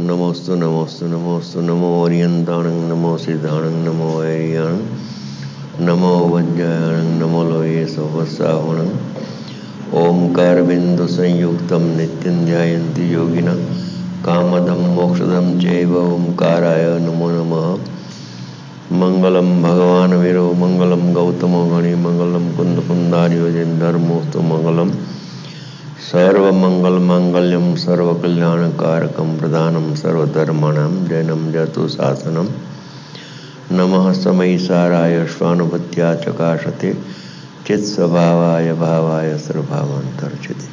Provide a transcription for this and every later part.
नमोस्तु नमोस्तु नमोस्तु नमो ओरियंताणं नमो सिद्धाणं नमो वैरियाणं नमो वज्रायणं नमो लोये सोवसावणं ओंकार बिंदु संयुक्तं नित्यं ध्यायन्ति योगिनः कामदं मोक्षदं चैव ओंकाराय नमो नमः। मंगलम भगवान वीरो मंगलम गौतमो गणि मंगलम कुंद कुंदारियोजन धर्मोस्तु मंगलम सर्वमंगल मांगल्यम सर्वकल्याणकारकम प्रदानम सर्वधर्माणां जैनम जतु शासनम नमः समयिसाराय स्वानुभूत्या चकाशते चित्स्वभावाय भावाय सर्वभावान्तर्चते।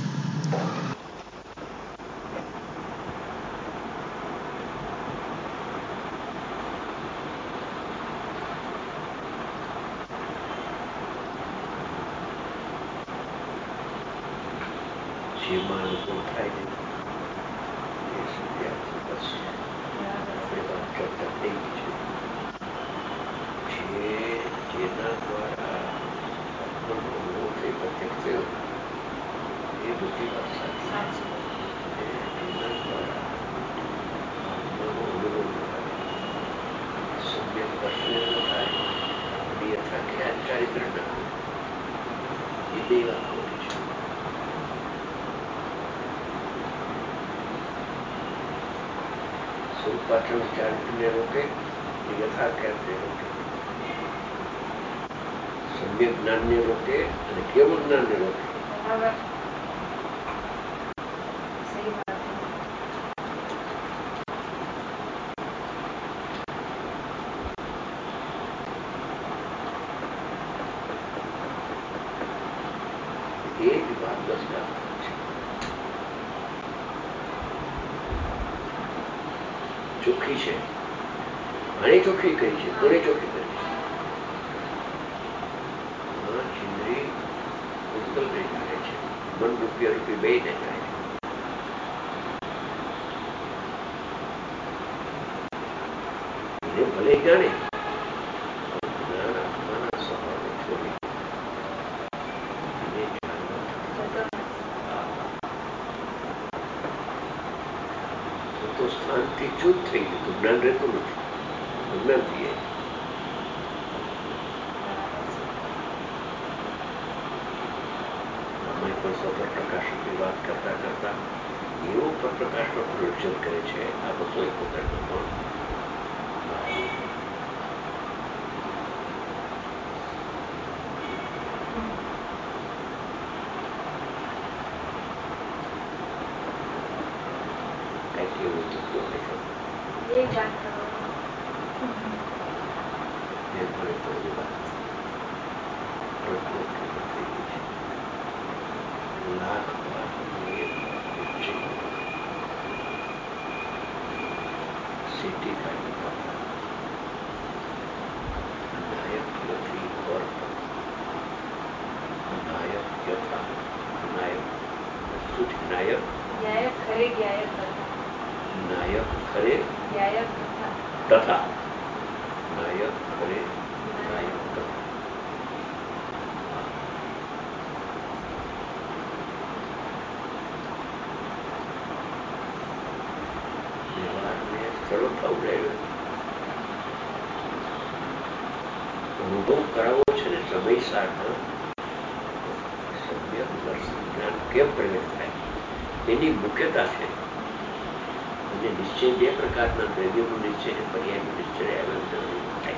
ચારિત્રને રોકે, યથાખ્યાતને રોકે, સમ્યક જ્ઞાનને રોકે અને કેવળ જ્ઞાનને રોકે. એ જ વાત દસના ચોખ્ખી છે. ઘણી ચોખ્ખી કરી છે, કોને ચોખ્ખી કરી છે? ચિંદ્રી પુષ્કલને જાણે છે, મન રૂપિયા રૂપી બે ને જાણે છે. ભલે જાણે જ્ઞાન આત્માના સ્વભાવને છોડી તો સ્થાનથી ચૂપ થઈ ગયું તો જ્ઞાન રહેતું નથી. જ્ઞાન થઈએ આમાં પણ સ્વતઃ પ્રકાશકની વાત કરતા કરતા એવો પર પ્રકાશનો પ્રયોજન કરે છે. આ બધો એક વખતનો પણ તથા નાયક ખરે નાયક તથા વ્યવહારને સરળ થવું રહ્યો અનુભવ કરાવવો છે ને સમયસારમાં સમ્યક દર્શન જ્ઞાન કેમ પ્રગટ થાય એની મુખ્યતા છે. અને નિશ્ચય બે પ્રકારના દ્રવ્યનો નિશ્ચય અને પર્યાયનો નિશ્ચય આવ્યો જરૂર થાય.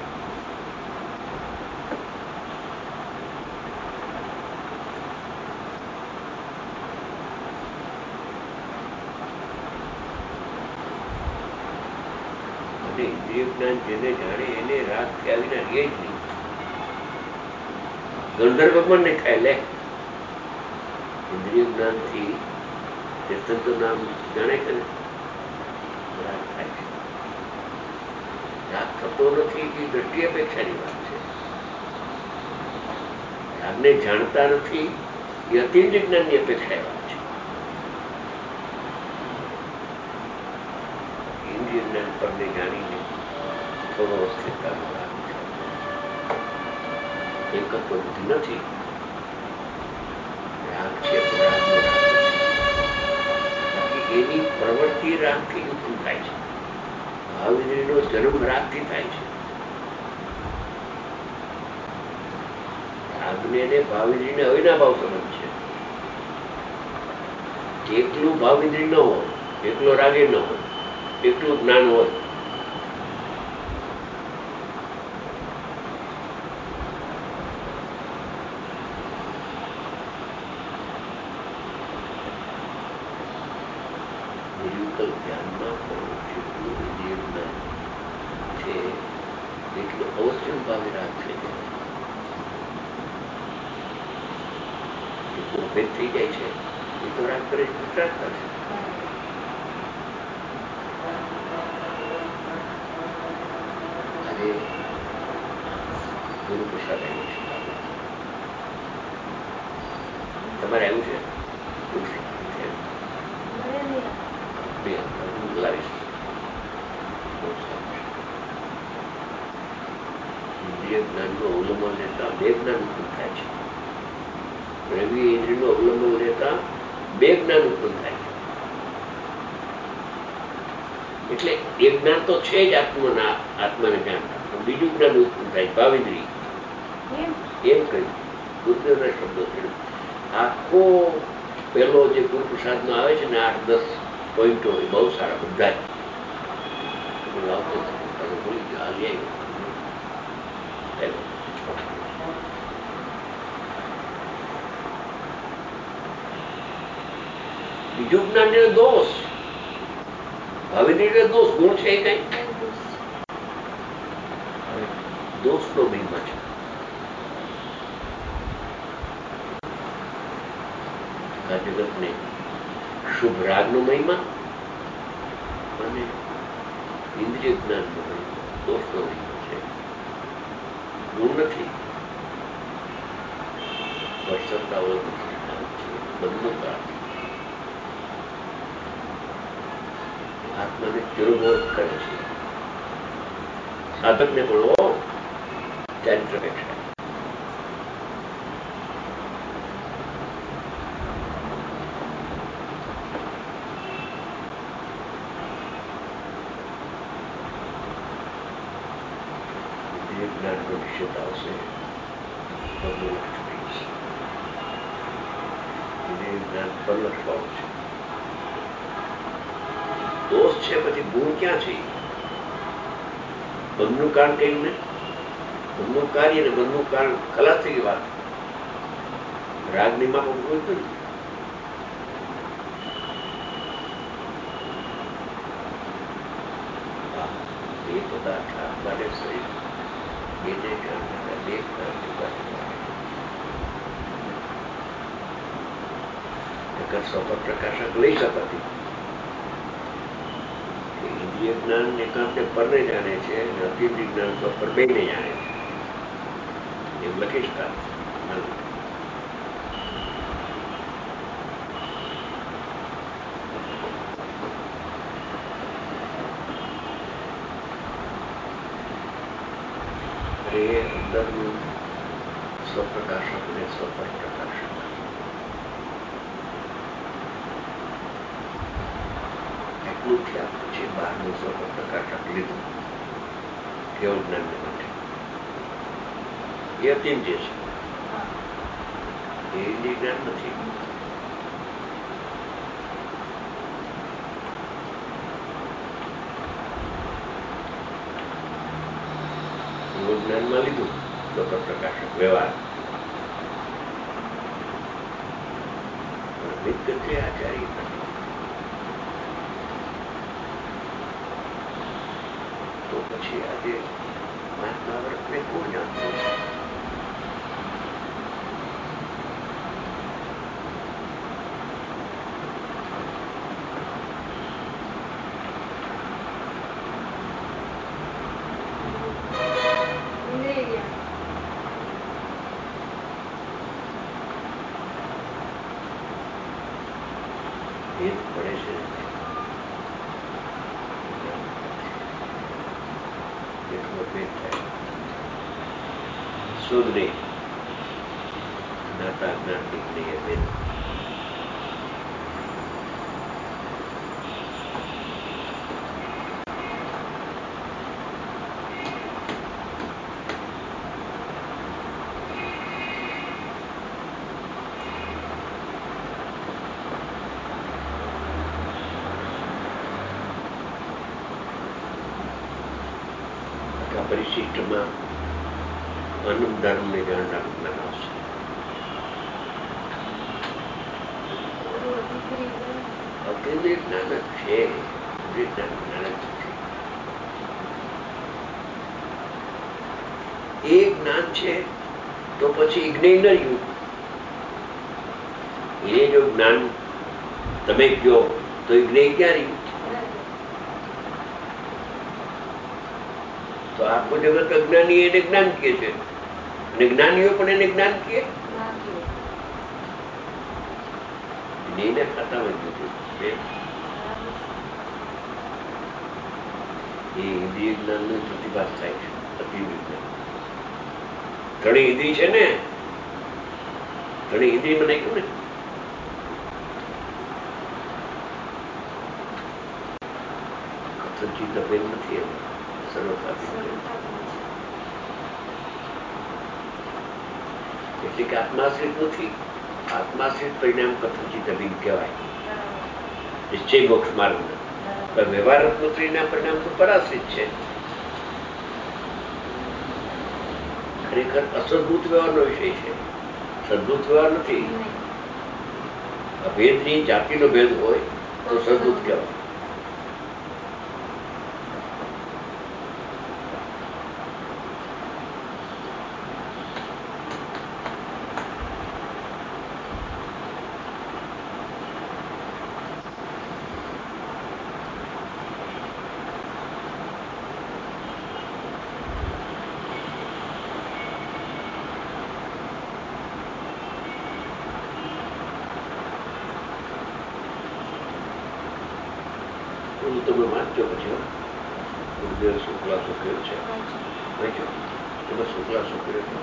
અને ઇન્દ્રિય જ્ઞાન જેને જાણે એને રાગ થયા વિના રહે જ નહીં. ગંધર્વ પણ નહીં થાય લે ઇન્દ્રિય જ્ઞાનથી તીર્થંકર નામ જાણે છે ને રાગ થાય છે. રાગ થતો નથી એ દ્રષ્ટિ અપેક્ષાની વાત છે. રાગને જાણતા નથી એ અતિન્દ્રિય જ્ઞાનની અપેક્ષા વાત છે. ઇન્દ્રિય જ્ઞાન પરને જાણીને થોડો અસ્થિરતાનો રાગ છે. એકત્વ બુદ્ધિ નથી, રાગ છે તો રાગનો રાગ નથી. બાકી એની પ્રવૃત્તિ રાગથી ઉત્પન્ન થાય છે. ભાવઇન્દ્રિયનો જન્મ રાગથી થાય છે. રાગને ને ભાવઇન્દ્રિયને અવિનાભાવ સંબંધ છે. એકલું ભાવઇન્દ્રિય ન હોય, એકલો રાગે ન હોય, એકલું જ્ઞાન હોય. નિર્વિકલ્પ ધ્યાનમાં પણ જેટલું ઇન્દ્રિય જ્ઞાન છે એટલું અવશ્ય ભાવે રાગ થઈ જાય. ભેદ થઈ જાય છે એ તો રાગ કરે છે, રાગ કરશે. આજે ગુરુ પ્રસાદ આવ્યો છે, તમારે આવ્યું છે? લાવીશ. ઇન્દ્રિય જ્ઞાનનું અવલંબન લેતા બે જ્ઞાન ઉત્પન્ન થાય છે. રવિ ઇન્દ્રિયનું અવલંબન લેતા બે જ્ઞાન ઉત્પન્ન થાય છે. એટલે એક જ્ઞાન તો છે જ આત્માને જ્ઞાન, બીજું જ્ઞાન ઉત્પન્ન થાય ભાવેન્દ્રિય. એમ કહ્યું ગુરુદેવના શબ્દો છે. આખો પેલો જે ગુરુ પ્રસાદનો આવે છે ને 8-10 પોઈન્ટો એ બહુ સારા બધા જ. લાવતો ભૂલી ગયો, હાલ આવ્યો. બીજું જ્ઞાન એટલે દોષ. ભાવેન્દ્રિય દોષ, ગુણ છે એ કઈ દોષનો મહિમા છે. આ જગતને શુભ રાગનો મહિમા અને ઇન્દ્રિય જ્ઞાનનો મહિમા, દોષનો મહિમા છે. ગુણ નથી. વર્ષતા બંધનો કાળ આત્માને ચિરબોધ કરે છે. સાધકને પણ ચારિત્ર અપેક્ષા. જ્ઞાનનો નિષેધ આવશે. જ્ઞાન પરલક્ષવાળું છે. દોષ છે પછી ગુણ ક્યાં છે? બંધનું કારણ કહ્યું ને, બંધનું કાર્ય ને બંધનું કારણ ખલાસ થઈ ગઈ વાત. રાગની માં કોઈ હતું બે પદાર્થ આત્માને શરીર બેને કારણે બે સ્વપર પ્રકાશક લઈ શકાતી. ઇન્દ્રિય જ્ઞાન એકાંતને પરને જાણે છે અને અતિન્દ્રિય જ્ઞાન સ્વપર બેને જાણે છે, એમ લખી શકાય. એ અંદરનું સ્વપ્રકાશક ને સ્વપર પ્રકાશક એટલું થયા પછી બહારનું સ્વપર પ્રકાશક લીધું કેવળ જ્ઞાનને માટે. એ અતિન્દ્રિય છે, એ ઇન્દ્રિય જ્ઞાન નથી. જ્ઞાનમાં લીધું સ્વપર પ્રકાશક વ્યવહાર. નિત્ય આચાર્ય તો પછી આજે મહાત્મા વ્રતને કોણ જાણતું છે? ભેદ પડે છે. એટલો ભેદ થાય. શુદ્ધ નહીં, જ્ઞાતા જ્ઞાતિક નહીં, એ ભેદ. પરિશિષ્ટમાં અનંત ધર્મને ધ્યાન લગાવશે. અકેન્દ્રિય જ્ઞાન જ છે, જ્ઞાન જ છે. એ જ્ઞાન છે તો પછી જ્ઞેય ન યુગ. એ જો જ્ઞાન તમે કહો તો એ જ્ઞેય ક્યાં રહ્યું? તો આખું જગત અજ્ઞાની એને જ્ઞાન કહે છે અને જ્ઞાનીઓ પણ એને જ્ઞાન કહે. જ્ઞેયને ખાતામાં જુદું છે. એ ઇન્દ્રિય જ્ઞાનનો પ્રતિભાસ થાય છે. અતિવિજ્ઞાન ઘણી ઇન્દ્રિય છે ને, ઘણી ઇન્દ્રિય મને કહ્યું ને, કથનચિત અભેદ નથી એમ સરળતાથી. એટલે કે આત્માશ્રિત નથી. આત્માશ્રિત પરિણામ કથનચિત અભિન કહેવાય, નિશ્ચય મોક્ષ માર્ગ. પણ વ્યવહાર રત્નોત્રીના પરિણામ તો પરાશ્રિત છે. ખરેખર અસદભૂત વ્યવહારનો વિષય છે, સદભૂત વ્યવહાર નથી. અભેદની જાતિનો ભેદ હોય તો સદભૂત કહેવાય. તમે વાંચજો પછી ગુરુદેવ શું ખુલાસો કર્યો છે, વાંચો એમાં શું ખુલાસો કર્યો છે.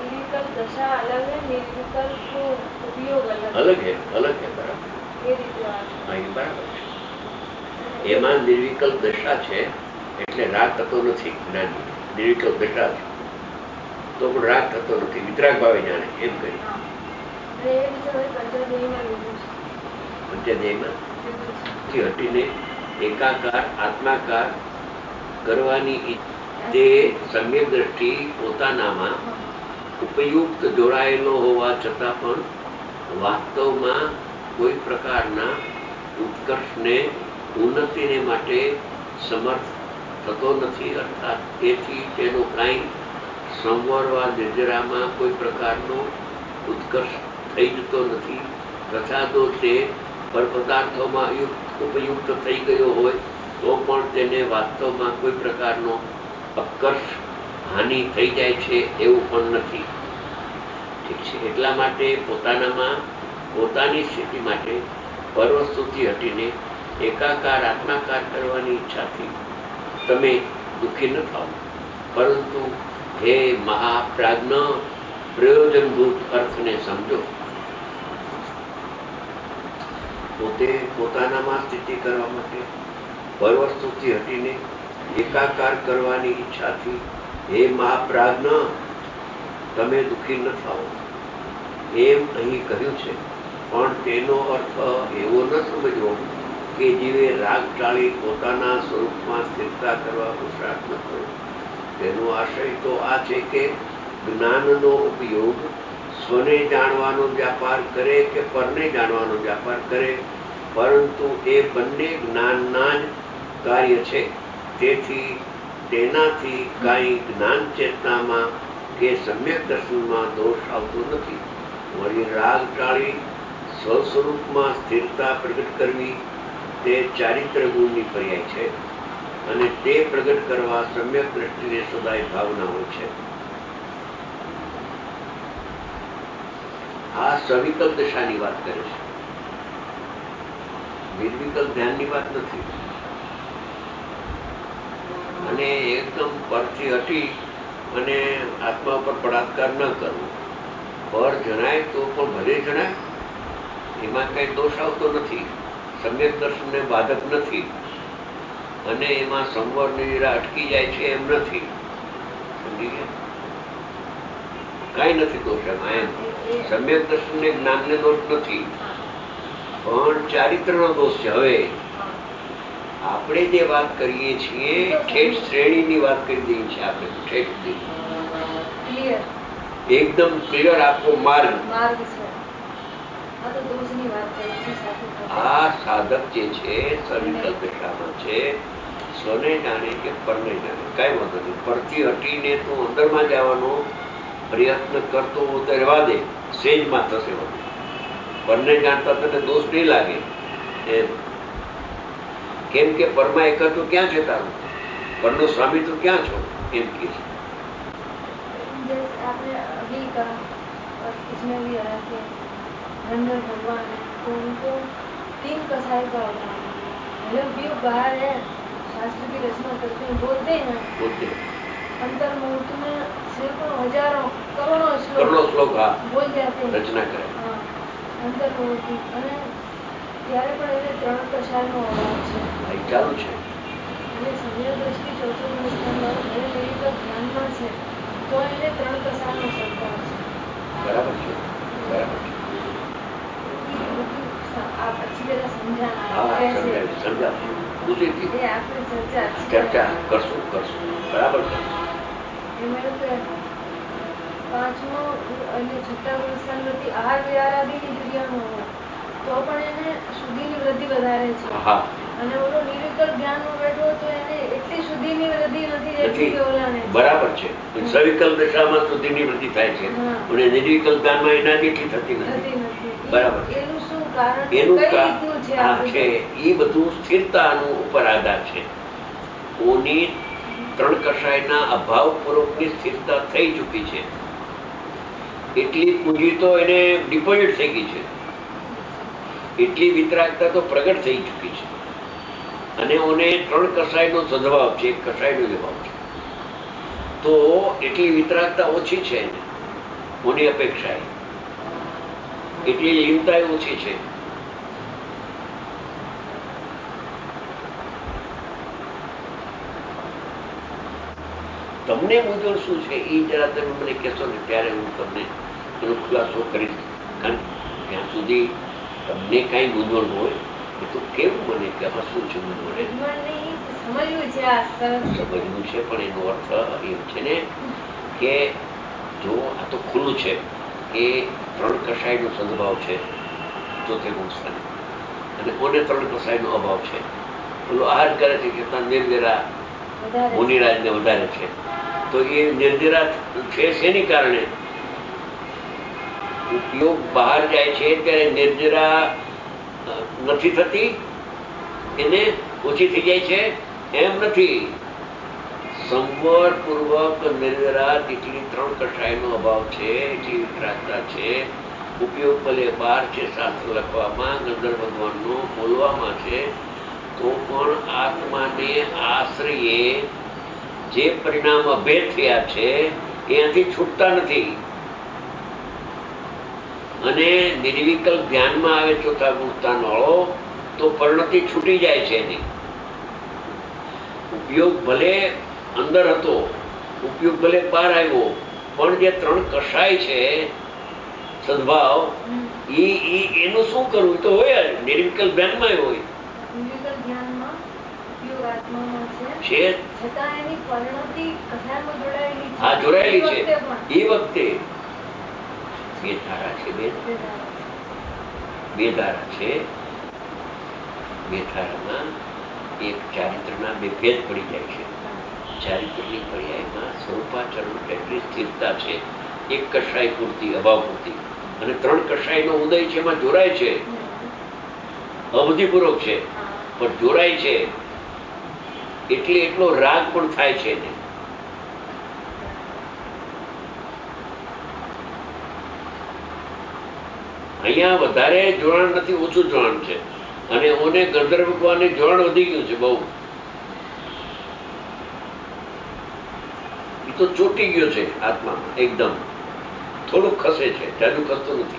અલગ હે બરાબર. હા, એ બરાબર છે. એમાં નિર્વિકલ્પ દશા છે એટલે રાગ થતો નથી. જ્ઞાની નિર્વિકલ્પ દશા છે તો પણ રાગ થતો નથી, વિતરાગ ભાવે જાણે એમ કરી. પંચધ્યાયમાં હટીને એકાકાર આત્માકાર કરવાની તે સમ્યક દ્રષ્ટિ પોતાનામાં ઉપયુક્ત જોડાયેલો હોવા છતાં પણ વાસ્તવમાં કોઈ પ્રકારના ઉત્કર્ષને ઉન્નતિને માટે સમર્થ થતો નથી. અર્થાત તેથી તેનો કાંઈ સંવરવા નિર્જરામાં કોઈ પ્રકારનો ઉત્કર્ષ થઈ જતો નથી. તથા તો તે પરપદાર્થોમાં ઉપયુક્ત થઈ ગયો હોય તો પણ તેને વાસ્તવમાં કોઈ પ્રકારનો અકર્ષ હાનિ થઈ જાય છે એવું પણ નથી. ઠીક છે. એટલા માટે પોતાનામાં પોતાની સ્થિતિ માટે પરવસ્તુથી હટીને એકાકાર આત્માકાર કરવાની ઈચ્છાથી તમે દુઃખી ન થાઓ, પરંતુ હે મહાપ્રાજ્ઞ પ્રયોજનભૂત અર્થને સમજો. પોતે પોતાનામાં સ્થિતિ કરવા માટે પરવસ્તુથી હટીને એકાકાર કરવાની ઈચ્છાથી હે મહાપ્રાજ્ઞ તમે દુઃખી ન થાઓ એમ અહીં કહ્યું છે. પણ તેનો અર્થ એવો ન સમજવો કે જીવે રાગ ટાળી પોતાના સ્વરૂપમાં સ્થિરતા કરવા પુરુષાર્થ ન કરો. તેનો આશય તો આ છે કે જ્ઞાનનો ઉપયોગ સ્વને જાણવાનો વ્યાપાર કરે કે પરને જાણવાનો વ્યાપાર કરે, પરંતુ એ બંને જ્ઞાનના જ કાર્ય છે. તેથી તેનાથી કાંઈ જ્ઞાન ચેતનામાં કે સમ્યક દર્શનમાં દોષ આવતો નથી. વળી રાગ ટાળી સ્વસ્વરૂપમાં સ્થિરતા પ્રગટ કરવી તે ચારિત્ર ગુણની પર્યાય છે અને તે પ્રગટ કરવા સમ્યક દ્રષ્ટિને સદાય ભાવના હોય છે. આ સવિકલ્પ દશાની વાત કરે છે, નિર્વિકલ્પ ધ્યાનની વાત નથી. અને એકદમ પરથી હટી અને આત્મા ઉપર બળાત્કાર ન કરવો. પર જણાય તો પણ ભલે જણાય, એમાં કઈ દોષ આવતો નથી, સમ્યક દર્શનને બાધક નથી અને એમાં સંવર નિરા અટકી જાય છે એમ નથી. સમજી ગયા? કઈ નથી દોષ એમાં. એમ સમ્યક દર્શનને જ્ઞાનને દોષ નથી, પણ ચારિત્રનો દોષ છે. હવે આપણે જે વાત કરીએ છીએ ઠેઠ શ્રેણીની વાત કરી દઈએ છીએ આપણે ઠેઠ સુધી એકદમ ક્લિયર આખો માર્ગ. આ સાધક જે છે સવિકલ્પ દશામાં છે, સ્વને જાણે કે પરને જાણે કઈ વાંધો નહીં. પરથી હટીને તું અંદરમાં જવાનો પ્રયત્ન કરતો હો તો રહેવા દે, સેજમાં થશે બધું. પરને જાણતા તને દોષ નહીં લાગે એમ. કેમ કે પરમાં એકત્વ ક્યાં છે તારું? પરનો સ્વામી તું ક્યાં છો એમ કે છે. अंदर भगवान है तो उनको 3 कसाई का अवतार है. उपयोग बाहर है, शास्त्र की रचना करते हैं, बोलते हैं अंतर मूर्ति में सैकड़ों हजारों करोड़ों श्लोक बोल जाते हैं, रचना करे. अंतर मूर्ति અને ત્યારે પણ એને 3 કસાયનો અભાવ છે. ચાલુ છે અને સમય દ્રષ્ટિ ચોથો દૃષ્ટાંત ધ્યાનમાં છે તો એને 3 કસાયનો સંતાન છે. બરાબર છે, બરાબર છે. ચર્ચા કરશું બરાબર છે. પાંચમો અને છઠ્ઠા પુરસ્કાર આહાર વિહારાદિની ક્રિયાનો હોય તો પણ એને શુદ્ધિની વૃદ્ધિ વધારે છે. અને ઓલો નિર્વિકલ્પ ધ્યાનમાં બેઠો તો એને એટલી શુદ્ધિની વૃદ્ધિ નથી જેટલી કે ઓલાને. બરાબર છે. સવિકલ્પ દશામાં શુદ્ધિની વૃદ્ધિ થાય છે અને નિર્વિકલ્પ ધ્યાનમાં એના જેટલી થતી નથી. બરાબર. એનું શું કારણ એનું કઈ રીતનું છે એ બધું સ્થિરતાનું ઉપર આધાર છે. ઓની 3 કષાયના અભાવ પૂર્વકની સ્થિરતા થઈ ચૂકી છે. એટલી પૂંજી તો એને ડિપોઝિટ થઈ ગઈ છે, એટલી વિતરાગતા તો પ્રગટ થઈ ચૂકી છે. અને ઓને 3 કસાયનો સદભાવ છે, 1 કસાયનો જ ભાવ છે. તો એટલી વિતરાગતા ઓછી છે એને ઓની અપેક્ષાએ, એટલી લીનતા ઓછી છે. તમને મૂંઝવણ શું છે એ જરા તમે મને કહેશો ને ત્યારે હું તમને એનો ખુલાસો કરીશ. કારણ જ્યાં સુધી તમને કાંઈ મૂંઝવણ હોય એ તો કેવું મને કે આમાં શું છે મૂંઝવણ? સમજવું છે પણ એનો અર્થ એમ છે ને કે જો આ તો ખુલ્લું છે કે 3 કસાયનો સદભાવ છે ચોથે ગુણસ્થાને અને કોને 3 કસાયનો અભાવ છે. પેલો આહાર કરે છે કે નિર્જરા મુનિરાજને વધારે છે. તો એ નિર્જરા છે શેની કારણે? ઉપયોગ બહાર જાય છે ત્યારે નિર્જરા નથી થતી, એને ઓછી થઈ જાય છે એમ નથી. સંવર પૂર્વક નિર્જરા જેટલી 3 કસાયનો અભાવ છે, એટલી વિતરાગતા છે. ઉપયોગ ભલે બહાર છે શાસ્ત્ર લખવામાં, ગંધર્વ ભગવાનનો બોલવામાં છે, તો પણ આત્માને આશ્રયે જે પરિણામ અભેદ થયા છે એનાથી છૂટતા નથી. અને નિર્વિકલ્પ ધ્યાનમાં આવે ચોથા ગુણસ્થાન વાળો તો પરિણતિ છૂટી જાય છે એની. ઉપયોગ ભલે અંદર હતો, ઉપયોગ ભલે બહાર આવ્યો, પણ જે 3 કસાય છે સદભાવ એનું શું કરવું તો હોય જ નિર્વિકલ્પ ધ્યાનમાં હોય છે. હા, જોડાયેલી છે. એ વખતે 2 ધારા છે, 2 ધારા છે. 2 ધારામાં એક ચારિત્રના 2 ભેદ પડી જાય છે. ચારિત્રની પર્યાયમાં સ્વરૂપાચરણ એટલી સ્થિરતા છે 1 કસાય પૂરતી, અભાવ પૂરતી, અને 3 કસાયનો ઉદય છે એમાં જોડાય છે, અવધિપૂર્વક છે પણ જોડાય છે એટલે એટલો રાગ પણ થાય છે એને. અહીંયા વધારે જોડાણ નથી, ઓછું જોડાણ છે. અને ઓને ગંધર્વ ભગવાનને જોડાણ વધી ગયું છે બહુ. એ તો ચોટી ગયો છે આત્મામાં એકદમ. થોડુંક ખસે છે, જાજુ ખસતું નથી.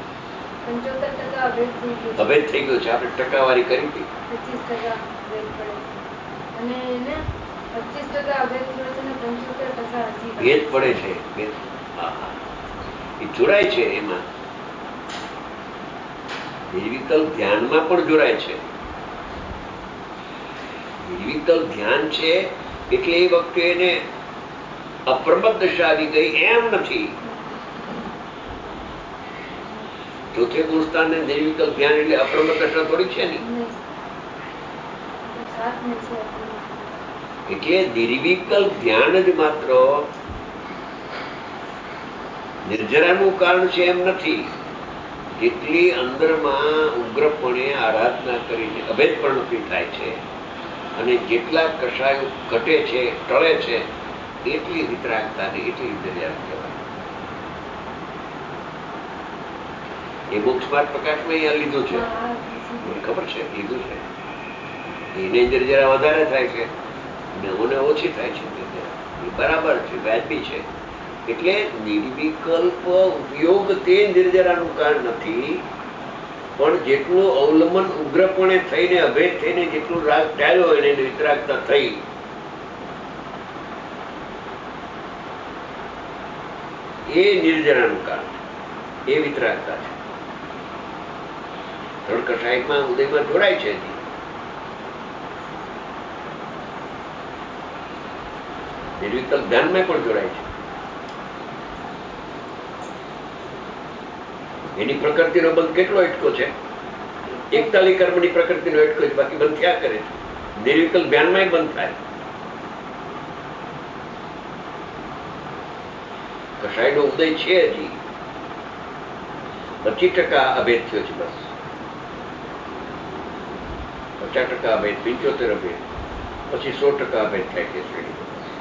75% અભેદ થઈ ગયો છે. આપણે ટકાવારી કરી હતી 25% ભેદ પડે છે. એ જોડાય છે એમાં. નિર્વિકલ્પ ધ્યાનમાં પણ જોડાય છે. નિર્વિકલ્પ ધ્યાન છે એટલે એ વખતે એને અપ્રમદ દશા આવી ગઈ એમ નથી. ચોથે ગુણસ્થાન ને નિર્વિકલ્પ ધ્યાન એટલે અપ્રમદ દશા થોડી છે ને. એટલે નિર્વિકલ્પ ધ્યાન જ માત્ર નિર્જરાનું કારણ છે એમ નથી. જેટલી અંદરમાં ઉગ્રપણે આરાધના કરીને અભેદ પ્રવૃત્તિ થાય છે અને જેટલા કષાયો ઘટે છે, ટળે છે, એટલી વિતરાગતા ને એટલી નિર્જરા કહેવાય. એ મોક્ષમાર્ગ પ્રકાશમાં અહીંયા લીધું છે, મને ખબર છે, લીધું છે. એને નિર્જરા વધારે થાય છે અને મને ઓછી થાય છે. એ બરાબર છે, વ્યાજબી છે. એટલે નિર્વિકલ્પ ઉપયોગ તે નિર્જરાનું કારણ નથી, પણ જેટલું અવલંબન ઉગ્રપણે થઈને અભેદ થઈને જેટલું રાગ ટાળ્યો એને વિતરાગતા થઈ, એ નિર્જરાનું કારણ છે, એ વિતરાગતા છે. ત્રણ કષાયમાં ઉદયમાં જોડાય છે. નિર્વિકલ્પ ધ્યાનમાં પણ જોડાય છે. એની પ્રકૃતિનો બંધ કેટલો અટકો છે? એકતાલી કર્મની પ્રકૃતિનો અટકો છે, બાકી બંધ ક્યાં કરે છે? નિર્વિકલ્પ ધ્યાનમાં બંધ થાય. કષાયનો ઉદય છે હજી 25% અભેદ થયો છે, બસ 50% અભેદ, 75% અભેદ, પછી 100% અભેદ થાય છે શ્રેણી.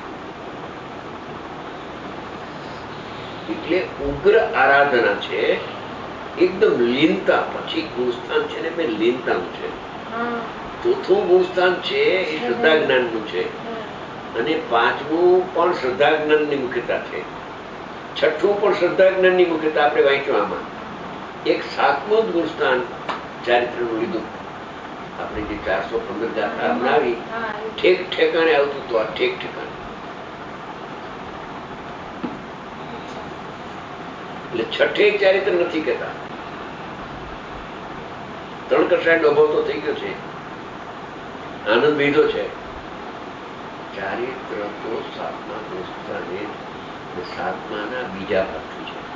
એટલે ઉગ્ર આરાધના છે, એકદમ લીનતા. પછી ગુણસ્થાન છે ને મેં લીનતાનું છે. ચોથું ગુણસ્થાન છે એ શ્રદ્ધા જ્ઞાનનું છે અને પાંચમું પણ શ્રદ્ધા જ્ઞાનની મુખ્યતા છે. છઠ્ઠું પણ શ્રદ્ધા જ્ઞાનની મુખ્યતા આપણે વાંચ્યું. આમાં એક સાતમું જ ગુણસ્થાન ચારિત્રનું લીધું. આપણે જે 415 ગાથા બનાવી ઠેક ઠેકાણે આવતું તો આ ઠેક ઠેકાણે. એટલે છઠ્ઠે ચારિત્ર નથી કહેતા. ત્રણ કષાયનો અભાવ તો થઈ ગયો છે, આનંદ લીધો છે. ચારિત્ર તો સાતમા ગુણસ્થાને સાતમાના બીજા ભાગથી છે,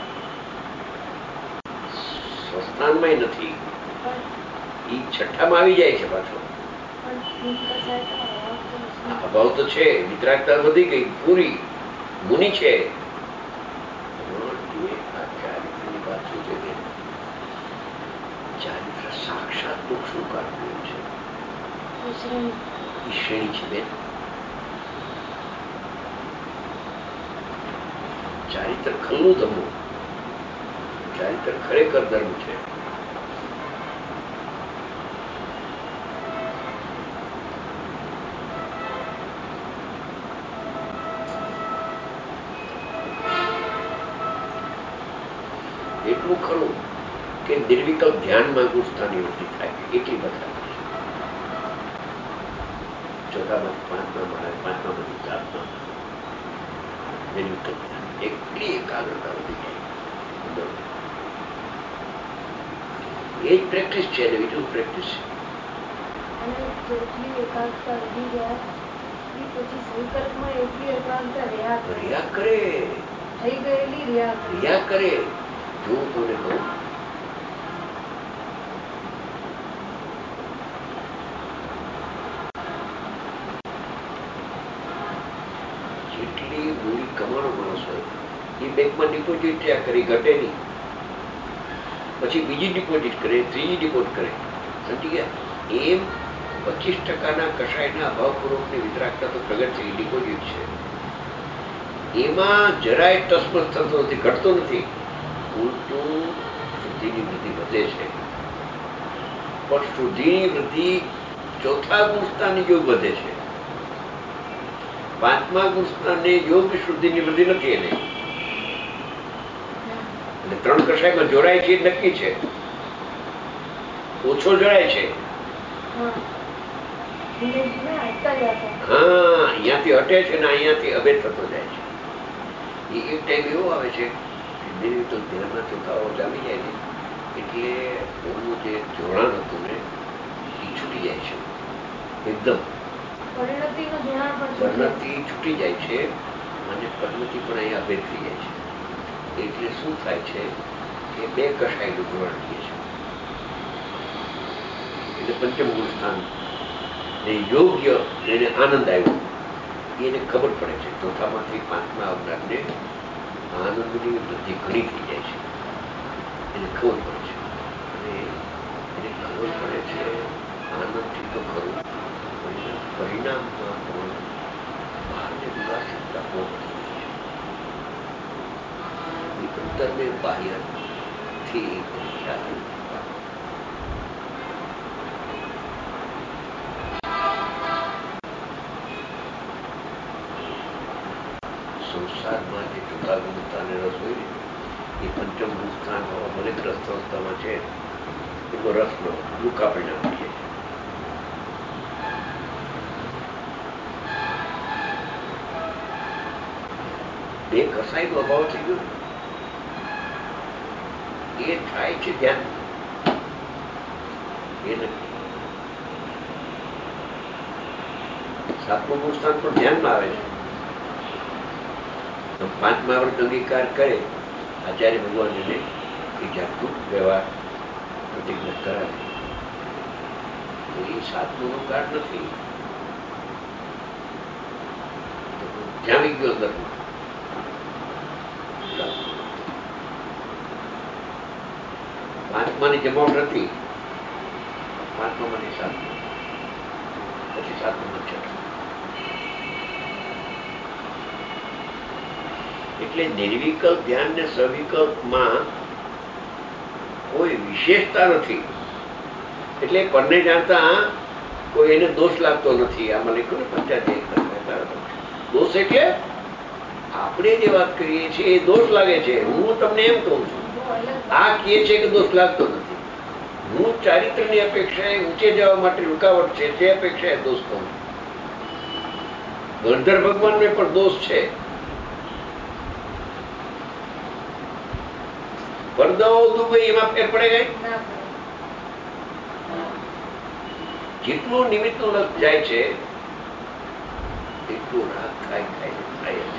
સ્વસ્થાનમાં નથી. એ છઠ્ઠામાં આવી જાય છે પાછો. અભાવ તો છે, વિતરાગતા વધી ગઈ, પૂરી મુનિ છે. ચારિત્રની વાત શું છે કે ચારિત્ર સાક્ષાત મોક્ષનું કારણ છે. એ શ્રેણી છે બેન. ચારિત્ર ખલ્લું ધમવું, ચારિત્ર ખરેખર ધર્મ છે. એટલું ખરું કે નિર્વિકલ્પ ધ્યાનમાં ગુણસ્થાનની વૃદ્ધિ થાય એટલી બધા. ચોથામાંથી પાંચમામાંથી સાતમા નિર્વિકલ્પ એટલી એકાગ્રતા વધી જાય. એ જ પ્રેક્ટિસ છે ને બીજું પ્રેક્ટિસ છે. રહ્યા કરે જો તને કહું, જેટલી મૂડી કમાણો માણસ હોય એ બેંકમાં ડિપોઝિટ થયા કરી, ઘટે નહીં. પછી બીજી ડિપોઝિટ કરે, ત્રીજી ડિપોઝિટ કરે, સમજી ગયા? એમ 25%ના કષાયના અભાવપૂર્વકની વિતરાગતા તો પ્રગટ થઈ ડિપોઝિટ છે. એમાં જરાય ટસમસ થતો નથી, ઘટતો નથી. ઉલટું શુદ્ધિની વૃદ્ધિ વધે છે. પણ શુદ્ધિની વૃદ્ધિ ચોથા ગુણસ્થાનની યોગ વધે છે. પાંચમા ગુણસ્થાનને યોગ શુદ્ધિની વૃદ્ધિ નથી. એને એટલે ત્રણ કષાયમાં જોડાય છે નક્કી છે, ઓછો જોડાય છે. હા, અહીંયાથી હટે છે ને અહીંયાથી અભેદ થતો જાય છે. એ એક ટાઈમ એવો આવે છે કે નિર્વિકલ્પ ધ્યાનમાં ચોથાઓ જામી જાય ને એટલે ઓનું જે જોડાણ હતું ને એ છૂટી જાય છે એકદમ. પરિણતિનું જોડાણ પણ પરિણતિ છૂટી જાય છે અને પરિણતિ પણ અહીંયા અભેદ થઈ જાય છે. એટલે શું થાય છે કે બે કષાયનું જોડાણ થઈએ છે. એટલે પંચમૂળ સ્થાન ને યોગ્ય એને આનંદ આવ્યો એને ખબર પડે છે. ચોથામાંથી પાંચમા આવનારને આનંદની વૃદ્ધિ ઘણી થઈ જાય છે, એને ખબર પડે છે. અને એને ખબર પડે છે આનંદથી તો ખરું, પણ એના પરિણામમાં પણ બહારને વિલાસિતતા બહુ વધી ગઈ છે. અંતરને બાહ્યથી ખ્યાલ આવે. સંસારમાં જે ટૂંકા ગુણતાને રસ હોય ને એ પંચમ સ્થાન ભલે ગ્રસ્ત અવસ્થામાં છે એનો રસ ન દુઃખા પરિણામ થઈ જાય. બે કસાઈનો અભાવ થઈ ગયો એ થાય છે ધ્યાન એ નથી. સાતમું ગુણ સ્થાન પણ ધ્યાનમાં આવે છે. પાંચમા વર્ગ અંગીકાર કરે આચાર્ય ભગવાન એને એ જાતનું વ્યવહાર પ્રતિજ્ઞા કરાવે. એ સાતમું નો કાર્ડ નથી, જામી ગયો અંદર. પાંચમાની જમાવટ હતી, પાંચમામાંથી સાતમું, પછી સાતમું છઠ્ઠું. એટલે નિર્વિકલ્પ ધ્યાન ને સવિકલ્પમાં કોઈ વિશેષતા નથી. એટલે પરને જાણતા કોઈ એને દોષ લાગતો નથી. આમાં લખ્યું ને પંચાયત દોષ એટલે આપણે જે વાત કરીએ છીએ એ દોષ લાગે છે. હું તમને એમ કહું છું, આ કહે છે કે દોષ લાગતો નથી. હું ચારિત્રની અપેક્ષાએ ઊંચે જવા માટે રૂકાવટ છે તે અપેક્ષાએ દોષ કહું છું. ગણધર ભગવાનને પણ દોષ છે. પડદાઓ દુબઈ એમાં ફેર પડે ગઈ. જેટલું નિમિત્તનું લક્ષ જાય છે એટલું રાગ ખાઈ ખાઈ થાય છે.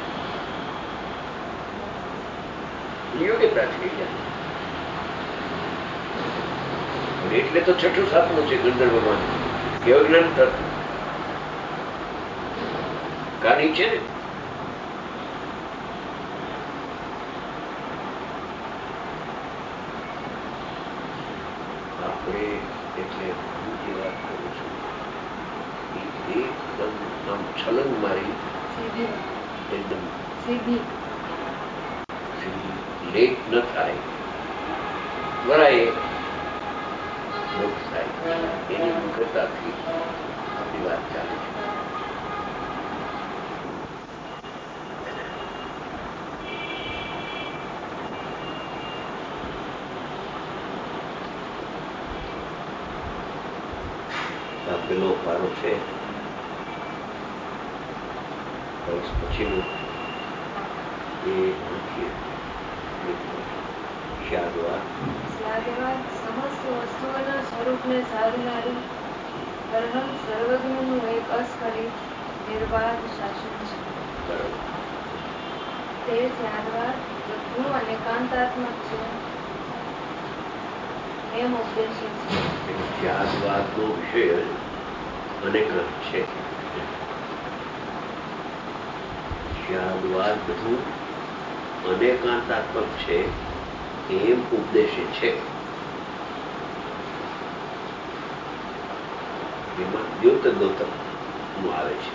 યોગ્યતા થઈ જાય. એટલે તો છઠ્ઠું સાતમું છે ગંધર્વ ભગવાન કેવ જ્ઞાન તત્વ કાની છે ને. આપણે એટલે હું જે વાત કરું છું એ એકદમ આમ છલંગ મારી એકદમ લેટ ન થાય, વરાય મોક્ષ થાય એની મુખ્યતાથી આપણી વાત ચાલે છે. પેલો પારો છે વર્ષ પછીનો એ સમસ્ત વસ્તુઓના સ્વરૂપને સાધનારું અરહંત સર્વજ્ઞનું એક અસ્ખલિત નિર્બાધ શાસન છે. તે ત્યારબાદ બધું અને એકાંતાત્મક છે એમ ઉપદેશ છે. ત્યારબાદનો વિષય અનેકાંત છે. ત્યારબાદ બધું અનેકાંતાત્મક છે એમ ઉપદેશે છે. એમાં દ્યોતક ગૌતમ નું આવે છે.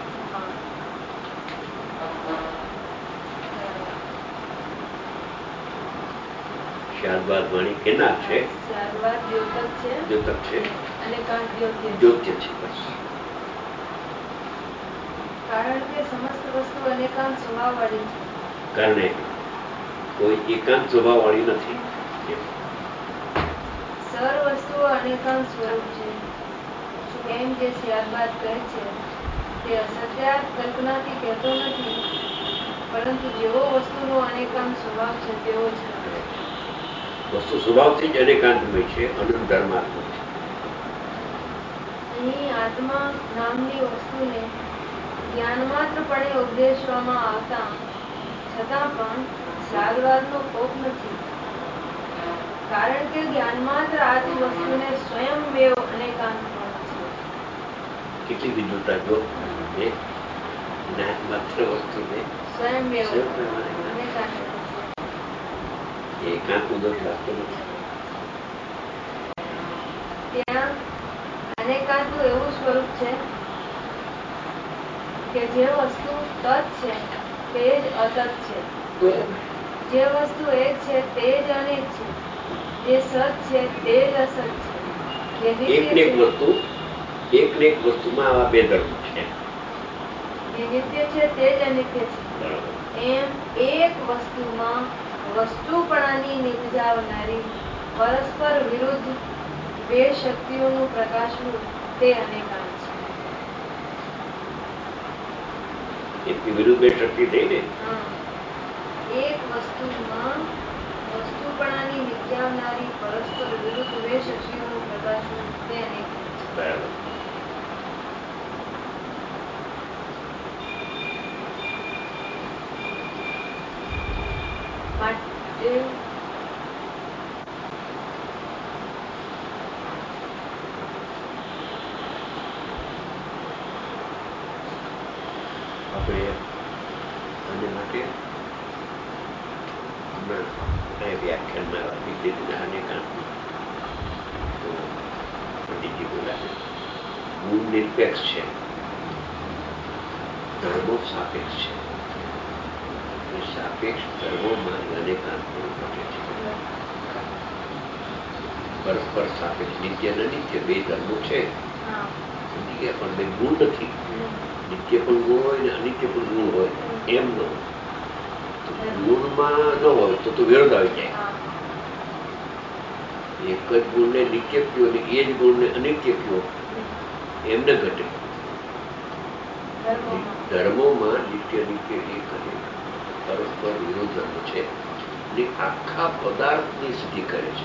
ત્યારબાદ વાણી કેનાર છે, દ્યોતક છે અને કાંત દ્યોત્ય છે. બસ કારણ કે સમસ્ત વસ્તુ અનેકાંત સ્વભાવ વાળી છે. કારણે કોઈ એકાંત સ્વભાવ વાળી નથી. સર્વ વસ્તુઓ અનેકાંત સ્વરૂપ છે એમ જે ત્યારબાદ કહે છે તે અસત્યાત કલ્પનાથી કહેતો નથી, પરંતુ જેવો વસ્તુનો અનેકાંત સ્વભાવ છે તેવો જ કહે છે. વસ્તુ સ્વભાવથી જ અનેકાંતમય છે, અનંત ધર્માત્મક છે. અહીં આત્મા નામની વસ્તુને જ્ઞાન માત્રપણે ઉપદેશવામાં આવતા છતાં પણ સ્યાદવાદનો કોપ નથી, કારણ કે જ્ઞાન માત્ર આદિ વસ્તુને સ્વયંમેવ અનેકાંતપણું છે. કેટલી વિદ્વતા જો જ્ઞાન માત્ર વસ્તુને સ્વયંમેવ અનેકાંતપણું છે. એકાંત દોષ લાગતો નથી. ત્યાં અનેકાંતનું એવું સ્વરૂપ છે કે જે વસ્તુ તત છે તે જ અતત છે, જે વસ્તુ એક છે તે જ અનેક છે, જે સત છે તે જ અસત છે, જે નિત્ય એક ને એક વસ્તુમાં આવા બે ધર્મ છે. જે નિત્ય છે તે જ અનિત્ય છે. એમ એક વસ્તુમાં વસ્તુપણાની નિપજાવનારી પરસ્પર વિરુદ્ધ બે શક્તિઓનું પ્રકાશવું તે અનેકાંત છે. એકની વિરુદ્ધ બે શક્તિ થઈ ને. એક વસ્તુમાં વસ્તુપણાની નિપજાવનારી પરસ્પર વિરુદ્ધ બે શક્તિઓનું પ્રકાશવું તે અનેકાંત છે. બરાબર. માટે આપણે અને માટે વ્યાખ્યાનમાં આપી દીધી અનેકાંતની તો પંડિતજી બોલ્યા ગુણ નિરપેક્ષ છે, ધર્મો સાપેક્ષ છે. સાપેક્ષ ધર્મોમાં અનેકાંત પણ ઘટે છે. પરસ્પર સાપેક્ષ નિત્ય અને અનિત્ય બે ધર્મો છે, પણ બે ગુણ નથી. નિત્ય પણ ગુણ હોય ને અનિત્ય પણ ગુણ હોય એમ ન હોય. ગુણમાં ન હોય તો વિરોધ આવી જાય. એક જ ગુણને નિત્ય કયો ને એ જ ગુણને અનિત્ય કયો એમને ઘટે. ધર્મોમાં નિત્ય નિત્ય એક અને પરસ્પર વિરોધ ધર્મ છે ને આખા પદાર્થની સ્થિતિ કરે છે.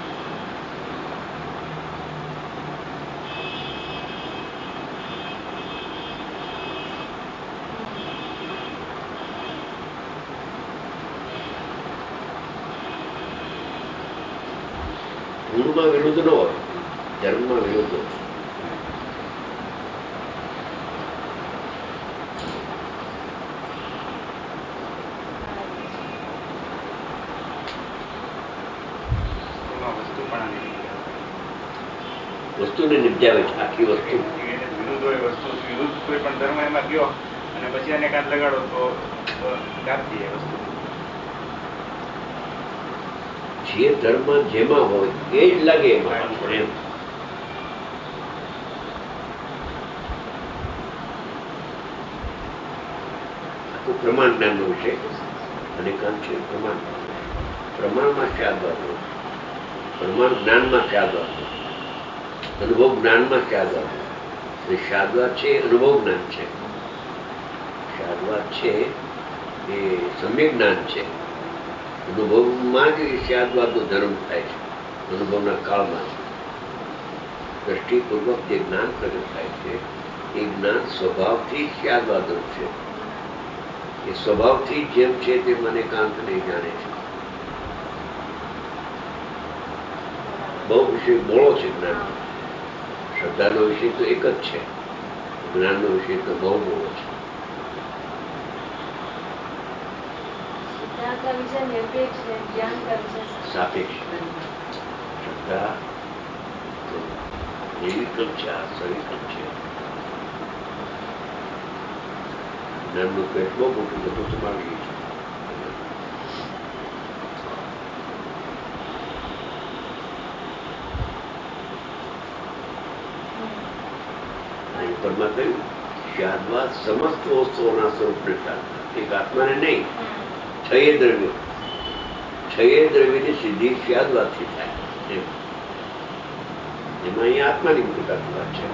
ગુણમાં વિરુદ્ધ ન હોય, ધર્મમાં વિરુદ્ધ હોય. વસ્તુને નિપજાવે છે આખી વસ્તુ. વિરુદ્ધ હોય વસ્તુ, વિરુદ્ધ કોઈ પણ ધર્મ એમાં ગયો અને પછી એને કાંત લગાડો તો ગાતી એ વસ્તુ. જે ધર્મ જેમાં હોય એ જ લાગે એમાં પાછળ એમ. આખું પ્રમાણ જ્ઞાનનો વિષય અને કામ છે. પ્રમાણમાં ખ્યાલ હોય, પ્રમાણ જ્ઞાનમાં ખ્યાલ હોય, અનુભવ જ્ઞાનમાં ખ્યાલ હોય. શાદવાદ છે એ અનુભવ જ્ઞાન છે. શાદવાદ છે એ સમ્યક જ્ઞાન છે. અનુભવમાં જ શાદવાદનો જન્મ થાય છે. અનુભવના કાળમાં દ્રષ્ટિપૂર્વક જે જ્ઞાન પ્રગટ થાય છે એ જ્ઞાન સ્વભાવથી શાદવાદનું છે. એ સ્વભાવથી જેમ છે તે મને કાંત નહીં જાણે છે. બહુ વિષય બોળો છે જ્ઞાન. શ્રદ્ધાનો વિષય તો એક જ છે, જ્ઞાનનો વિષય તો બહુ બોળો છે. સાપેક્ષ. શ્રદ્ધા નિર્વિકલ્પ છે, આ સવિકલ્પ છે. જ્ઞાનનું પેટ બહુ મોટું બધું સમાવી છે. ઉપરમાં કહ્યું શાદવાદ સમસ્ત વસ્તુઓના સ્વરૂપને શાદવાદ, એક આત્માને નહીં, છયે દ્રવ્યો, છયે દ્રવ્યની સિદ્ધિ શાદવાદથી થાય એમ. એમાં અહીંયા આત્માની મુક્તતાની વાત છે.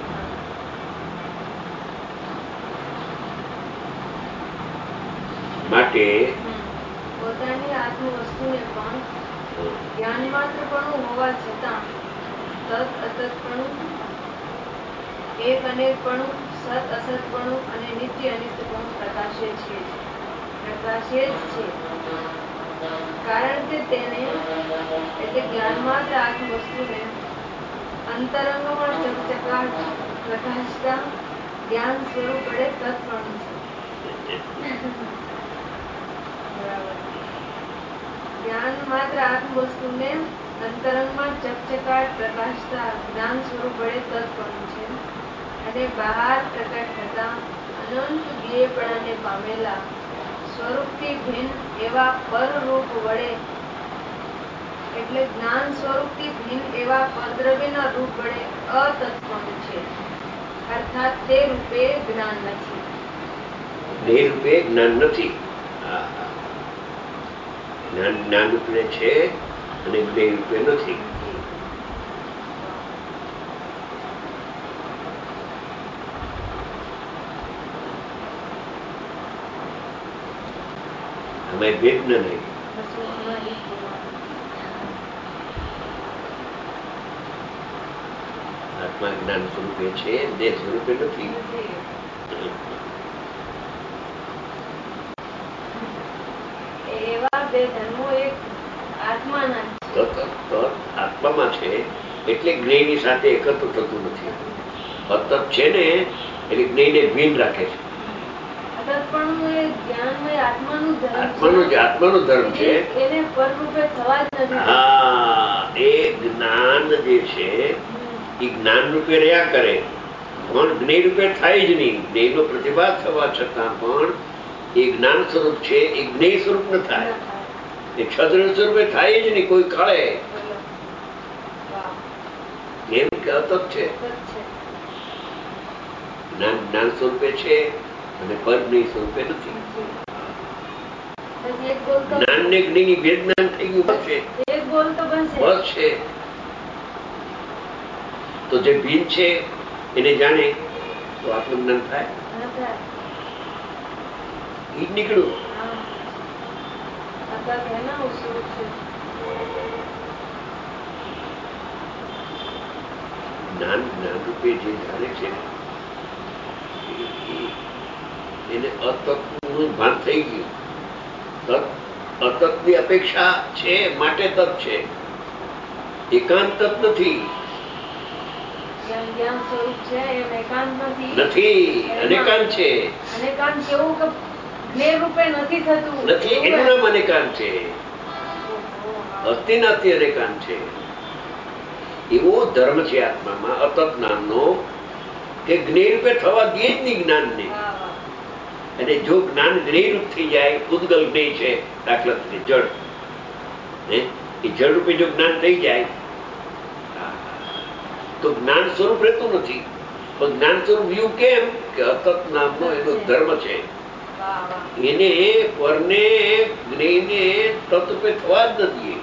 માટે પોતાની આત્મ વસ્તુને પણ જ્ઞાન માત્રપણું હોવા છતાં તત અતતપણું, એક અનેકપણું, સત અસતપણું અને નિત્ય અનિત્યપણું પ્રકાશે છે કારણ કે તેને એટલે જ્ઞાનમાં જ આત્મ વસ્તુને અંતરંગમાં ચકચકાટ પ્રકાશતા જ્ઞાન સ્વરૂપ વડે તત્પણું છે. બરાબર. જ્ઞાન માત્ર આત્મ વસ્તુને અંતરંગમાં ચકચકાટ પ્રકાશતા જ્ઞાન સ્વરૂપ વડે તત્પણું છે અને બહાર પ્રકટ થતા અનંત જ્ઞેયપણાને પામેલા સ્વરૂપથી ભિન્ન એવા પરરૂપ વડે એટલે જ્ઞાન સ્વરૂપથી ભિન્ન એવા પરદ્રવ્યના રૂપ વડે અતત્પણું છે, અર્થાત તે રૂપે જ્ઞાન નથી. તે રૂપે જ્ઞાન નથી. જ્ઞાન રૂપે છે અને જ્ઞેય રૂપે નથી. અમે ભેદ ન નહીં. આત્મા જ્ઞાન સ્વરૂપે છે, દેહ સ્વરૂપે નથી. એવા બે ધર્મો એક આત્માના આત્મામાં છે એટલે જ્ઞેયની સાથે એકત્ર થતું નથી. અતત છે ને એટલે જ્ઞેયને ભિન્ન રાખે છે. આત્માનો ધર્મ છે. એને પરરૂપે થવા જ નથી. હા, એ જ્ઞાન જે છે એ જ્ઞાન રૂપે રહ્યા કરે પણ જ્ઞેય રૂપે થાય જ નહીં. જ્ઞેયનો પ્રતિભાસ થવા છતાં પણ એ જ્ઞાન સ્વરૂપ છે, એ જ્ઞેય સ્વરૂપ ન થાય. એ ક્ષદ્ર સ્વરૂપે થાય જ નહીં કોઈ કાળે. એમ કે અતત છે. જ્ઞાન સ્વરૂપે છે અને પરજ્ઞેય સ્વરૂપે નથી. જ્ઞાન ને જ્ઞેય ભેદ જ્ઞાન થઈ ગયું. બસ છે. તો જે ભીન છે એને જાણે તો આત્મજ્ઞાન થાય. એ જ નીકળ્યું. જ્ઞાન રૂપે જે જાણે છે એને અતત્વનું ભાન થઈ ગયું. અતત્વની અપેક્ષા છે માટે તત્વ છે, એકાંત તત્વ નથી. અનેકાંત છે. અનેકાંત કેવું કે જ્ઞેય રૂપે નથી થતું. નથી, એનું નામ અનેકાંત છે. અસ્તિ નાસ્તિ અનેકાંત છે. એવો ધર્મ છે આત્મામાં અતત નામનો કે જ્ઞેય રૂપે થવા દે જ નહીં જ્ઞાનને. અને જો જ્ઞાન જ્ઞેય રૂપ થઈ જાય, ઉદ્ગલ જ્ઞેય છે દાખલા તરીકે જળ, એ જળ રૂપે જો જ્ઞાન થઈ જાય તો જ્ઞાન સ્વરૂપ રહેતું નથી. પણ જ્ઞાન સ્વરૂપ વ્યૂ કેમ કે અતત નામનો એનો ધર્મ છે. એને પરને જ્ઞેયને તત્વ થવા જ નથી.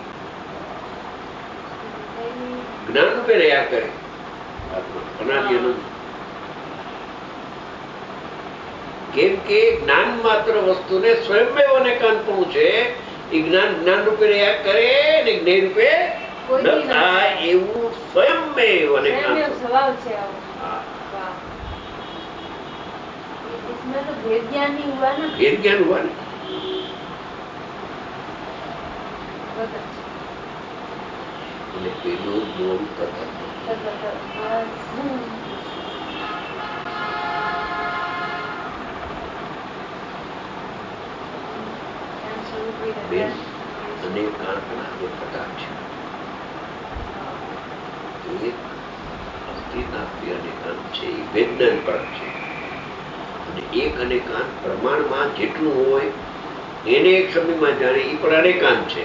જ્ઞાન રૂપે રહ્યા કરે અનાદિ અનંત. કેમ કે જ્ઞાન માત્ર વસ્તુને સ્વયંમેવ અનેકાંતપણું છે. એ જ્ઞાન રૂપે રહ્યા કરે ને જ્ઞેય રૂપે ન થાય એવું સ્વયંમેવ અનેકાંત સ્વભાવ છે. भेद ज्ञान नहीं हुआ ना. भेद ज्ञान हुआ नहीं. पेલું મૂળ તત્વ બેન અને કાંતના બે પ્રકાર છે. એક અસ્તિ નાસ્તિ અનેકાંત છે, એ વૈજ્ઞાન પરક છે. અને એક અનેકાંત પ્રમાણમાં જેટલું હોય એને એક સમયમાં જાણે એ પણ અનેકાંત છે.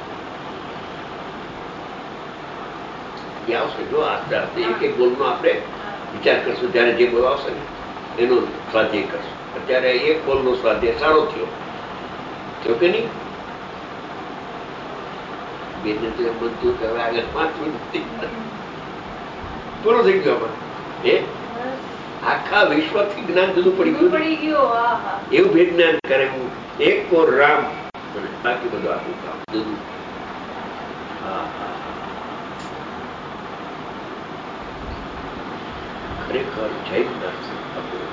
આવશે જો આસ્તે આસ્તે એક એક બોલનો આપણે વિચાર કરશું. ત્યારે જે બોલ આવશે ને એનો સ્વાધ્યાય કરશું. અત્યારે એક બોલનો સ્વાધ્યાય સારો થયો કે નહીં? બેને તો એમ બનતું કે હવે આગળ વાંચવું નથી, પૂરું થઈ ગયું. એ આખા વિશ્વથી જ્ઞાન જુદું પડી ગયું. એવું ભેદ જ્ઞાન કરે. હું એક કોર રામ અને બાકી બધું આખું કામ જુદું. ખરેખર જૈન દર્શન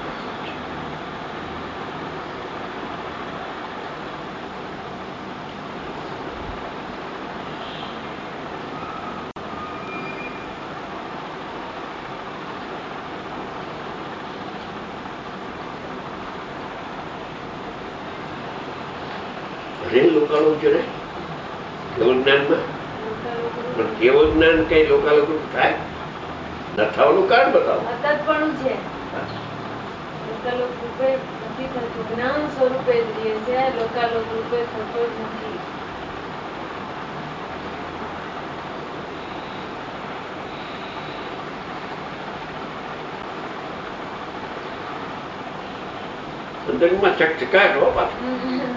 ઘરે લોકાલો છે ને કેવળ જ્ઞાનમાં, પણ કેવળ જ્ઞાન કઈ લોકાલોક થાય ન થવાનું કારણ બતાવો. અતતપણું છે, લોકાલોક રૂપે નથી થતું, જ્ઞાન સ્વરૂપે જ રહે છે, લોકાલોક રૂપે થતો જ નથી. અંદરમાં ચકચકાટ હો પાછું.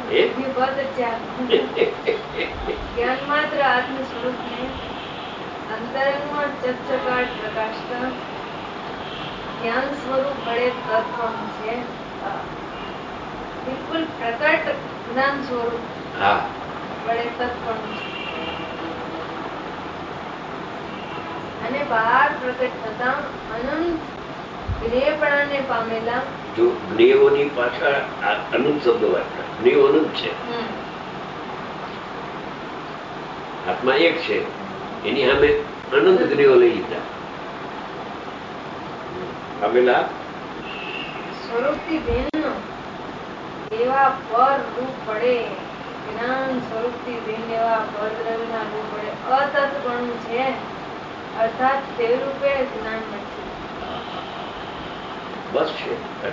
જ્ઞાન માત્ર આત્મ સ્વરૂપ ને અંતરંગમાં ચકચકાટ પ્રકાશતા જ્ઞાન સ્વરૂપ વડે તત્પણું છે. બિલકુલ પ્રકટ જ્ઞાન સ્વરૂપ વડે તત્પણું છે અને બહાર પ્રકટ થતા અનંત જ્ઞેયપણાને પામેલા. જો જ્ઞેયોની પાછળ અનંત શબ્દ વાપરા, જ્ઞેયો અનંત છે, આત્મા એક છે, એની સામે અનંત જ્ઞેયો લઈ લીધા પામેલા સ્વરૂપથી ભિન્ન એવા પર રૂપ પડે, જ્ઞાન સ્વરૂપથી ભિન્ન એવા પરદ્રવ્યના રૂપ પડે અતત્પણું છે, અર્થાત તે રૂપે જ્ઞાન નથી. બસ છે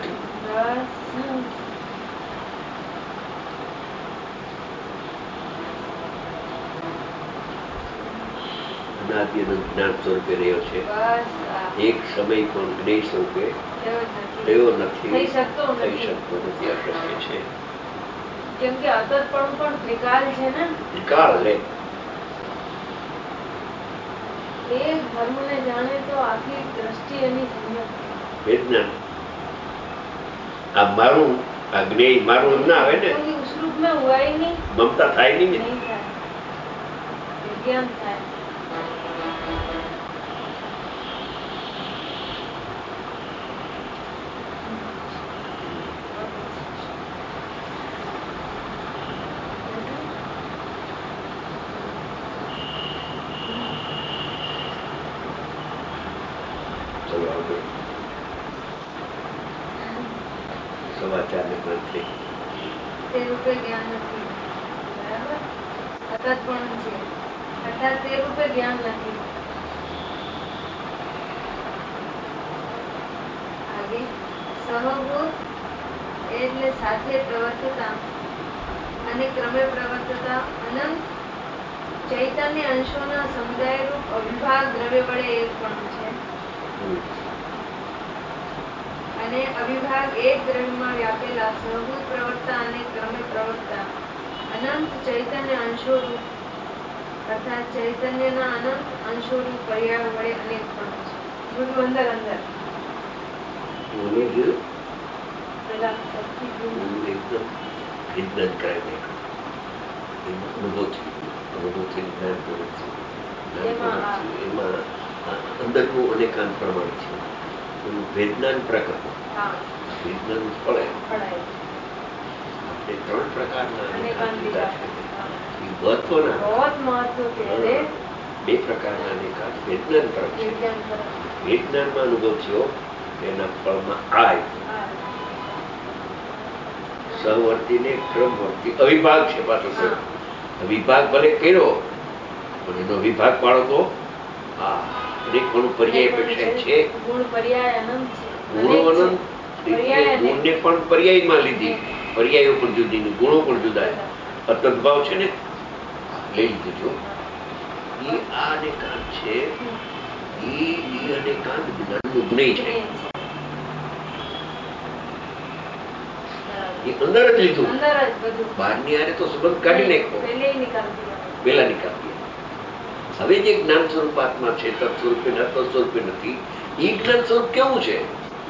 અનાદિ અનંત જ્ઞાન સ્વરૂપે રહ્યો છે. એક સમય પણ જ્ઞેય સ્વરૂપે થયો નથી, થઈ શકતો નથી, અશક્ય છે. કેમ કે અતત્પણું પણ ત્રિકાલ છે ને, ત્રિકાળ લે એ ધર્મને જાણે તો આખી દ્રષ્ટિ એની સંયમ વેદના આ મારું આ જ્ઞેય મારું ના આવે ને, उस रूप में हुआ ही नहीं, મમતા થાય નહીં, नहीं था, विज्ञान था. તે રૂપે જ્ઞાન નથી, બરાબર, અતત્પણું છે, અર્થાત તે રૂપે જ્ઞાન નથી. આગે સહભૂત એટલે સાથે પ્રવર્તતા અને ક્રમે પ્રવર્તતા અનંત ચૈતન્ય અંશોના સમુદાય રૂપ અવિભાગ દ્રવ્ય વડે એકપણું છે અને અવિભાગ એક દ્રવ્યમાં વ્યાપેલા સહભૂત પ્રવર્તતા અને ક્રમે પ્રવર્તતા અનંત ચૈતન્ય અંશોરૂપ અર્થાત ચૈતન્યના અનંત અંશોરૂપ પર્યાય વડે અનેકપણું છે. બધું અંદર અંદર પેલા એકદમ વિજ્ઞાન કરાય અનુભવથી જ્ઞાન એમાં અંદરનું અનેકાંત પ્રમાણ છે. વેદનાન પ્રકટ વિજ્ઞાન પડે એ 3 પ્રકારના અનેકાંત લીધા છે. મહત્વના 2 પ્રકારના અનેકાંત વેદનાન પરક છે. વેદનાનમાં અનુભવ થયો એના ફળમાં આય સહવર્તી ને ક્રમવર્તી અવિભાગ છે. પાછો વિભાગ ભલે કર્યો પણ એનો વિભાગ પાડો તો અનેકપણું પર્યાય અપેક્ષા છે. ગુણો અનંત ગુણને પણ પર્યાયમાં લીધી, પર્યાયો પણ જુદી, ગુણો પણ જુદા. અતદભાવ છે ને લઈ લીધું. એ આ અનેકાંત છે, એ અનેકાંત જ્ઞાનનું જ્ઞેય છે. એ અંદર જ લીધું, બહારની આરે તો સંબંધ કાઢી નાખ્યો, પેલા નીકાળી. હવે જે જ્ઞાન સ્વરૂપ આત્મા છે, તત્ સ્વરૂપે સ્વરૂપે નથી, એ જ્ઞાન સ્વરૂપ કેવું છે?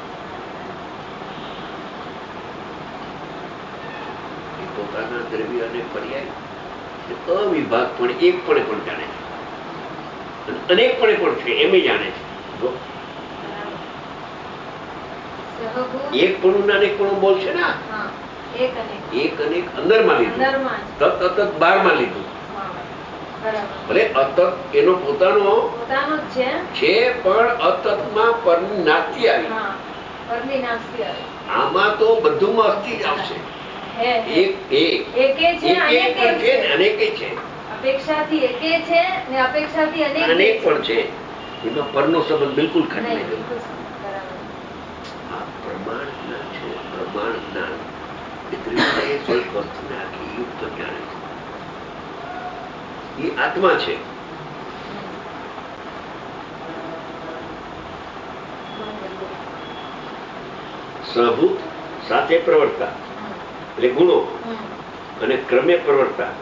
એ પોતાના દ્રવ્ય અને પર્યાય અવિભાગ પણ એકપણે પણ જાણે છે, અનેકપણે પણ છે એમ જાણે છે. એક પણ અનેકપણું બોલશે ને, એક અનેક અંદરમાં લીધું, તત અતત બહારમાં લીધું. ભલે અતત એનો પોતાનો છે પણ અતતમાં પરની નાસ્તી આવી. આમાં તો બધુંમાં અસ્થિ જ આવશે. એકે છે, અનેકે છે. અનેકે છે, અપેક્ષાથી એકે છે ને અપેક્ષાથી અનેક પણ છે. એમાં પરનો સંબંધ બિલકુલ નહીં, ખતમ. બિલકુલ બરાબર. આ પ્રમાણ જ્ઞાન છે. પ્રમાણ જ્ઞાન એ દ્રષ્ટિએ એક વસ્તુને આખી યુક્ત જાણે છે. એ આત્મા છે. સહભૂત સાથે પ્રવર્તા એટલે ગુણો અને ક્રમે પ્રવર્તા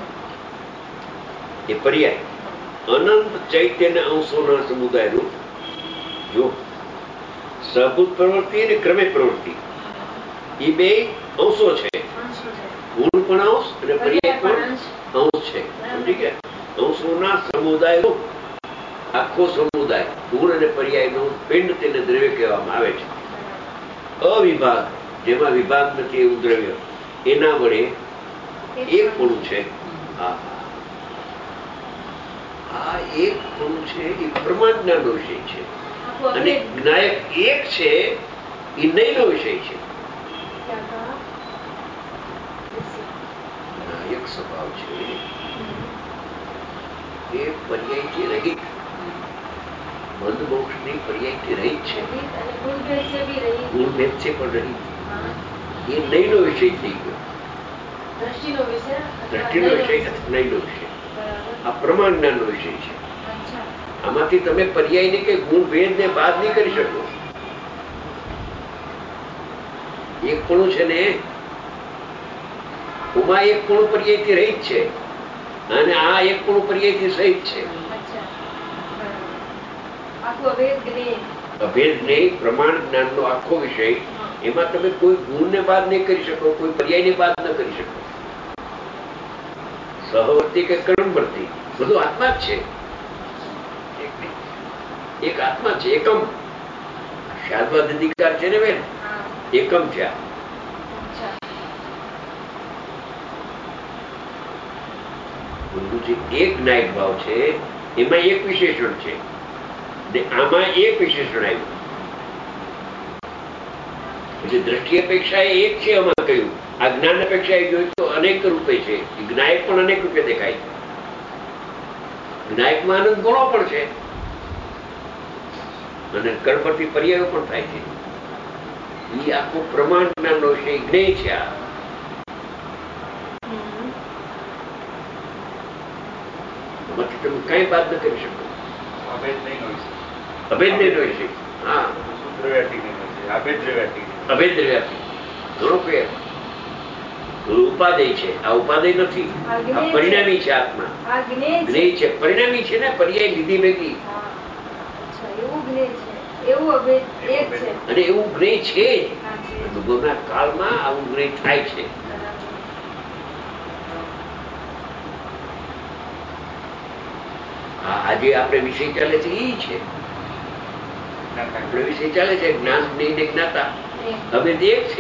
એ પર્યાય અનંત ચૈત્યના અંશોના સમુદાય રૂપ. જો સહભૂત પ્રવૃત્તિ અને ક્રમે પ્રવૃત્તિ એ બે અંશો છે. ગુણ પણ અંશ અને પર્યાય પણ અંશ છે. સમજી ગયા? અંશોના સમુદાય રૂપ આખો સમુદાય ગુણ અને પર્યાયનો પિંડ તેને દ્રવ્ય કહેવામાં આવે છે. અવિભાગ જેમાં વિભાગ નથી એવું દ્રવ્ય એના વડે એક પણ છે. આ એક પણ છે એ પ્રમાણ જ્ઞાનનો વિષય છે. અને જ્ઞાયક એક છે એ નયનો વિષય છે. જ્ઞાયક સ્વભાવ છે એ પર્યાયથી રહિત, બંધ મોક્ષની પર્યાયથી રહિત છે. ગુણભેદ છે પણ રહિત. એ નયનો વિષય થઈ ગયો. દ્રષ્ટિનો વિષય નયનો વિષય. આ પ્રમાણ જ્ઞાનનો વિષય છે. આમાંથી તમે પર્યાયને કે ગુણ ભેદ ને બાદ નહીં કરી શકો. એક પણ છે ને ઉમા એક પણ પર્યાયથી રહિત છે અને આ એક પણ પર્યાયથી સહિત છે. અભેદ જ્ઞેય પ્રમાણ જ્ઞાનનો આખો વિષય. એમાં તમે કોઈ ગુણને બાદ નહીં કરી શકો, કોઈ પર્યાયને બાદ ન કરી શકો. સહવર્તી કે કર્મવર્તી બધું આત્મા જ છે. એક આત્મા છે. એકમ શાદવાદ અધિકાર છે ને બેન, એકમ છે. એક જ્ઞાયક ભાવ છે એમાં એક વિશેષણ છે ને આમાં એક વિશેષણ આવ્યું. એટલે દ્રષ્ટિ અપેક્ષા એક છે. આમાં કહ્યું આ જ્ઞાન અપેક્ષા જોયું તો અનેક રૂપે છે. જ્ઞાયક પણ અનેક રૂપે દેખાય. જ્ઞાયકમાં આનંદ ગુણો પણ છે અને કર્મથી પર્યાયો પણ થાય છે. એ આખો પ્રમાણ જ્ઞાનનો વિષય જ્ઞેય છે. આ એમાંથી તમે કઈ બાદ ન કરી શકો. અભેદ નહીં હોય છે. હા, અભેદ દ્રવ્યાથી ઘણો ફેર. ઉપાદેય છે. આ ઉપાદેય નથી. આ પરિણામી છે. આત્મા જ્ઞેય છે, પરિણામી છે ને પર્યાય લીધી ભેગી. અને એવું જ્ઞેય છે. અનુભવના કાળમાં આવું જ્ઞેય થાય છે. આજે આપણે વિષય ચાલે છે એ છે. આપણે વિષય ચાલે છે જ્ઞાન જ્ઞેય ને જ્ઞાતા. હવે એક છે.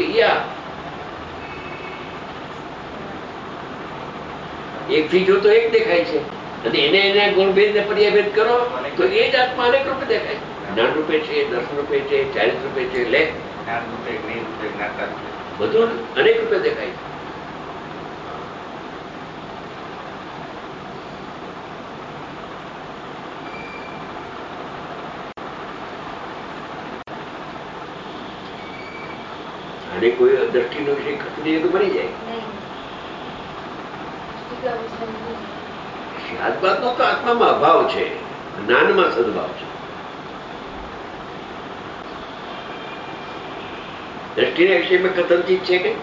એક થી જોતો એક દેખાય છે અને એને એના ગુણભેદ ને પર્યાયભેદ કરો તો એ જ આત્મા અનેક રૂપે દેખાય. જ્ઞાન રૂપે છે, દર્શન રૂપે છે, 40 રૂપે છે. લે જ્ઞાન રૂપે, જ્ઞેય રૂપે, જ્ઞાતા બધું અનેક રૂપે દેખાય છે. અને કોઈ દ્રષ્ટિનો વિષય ખસી તો મરી જાય. શાદબાદનો તો આત્મામાં અભાવ છે, જ્ઞાનમાં સદભાવ છે. દ્રષ્ટિના વિષયમાં કથનચિત છે કે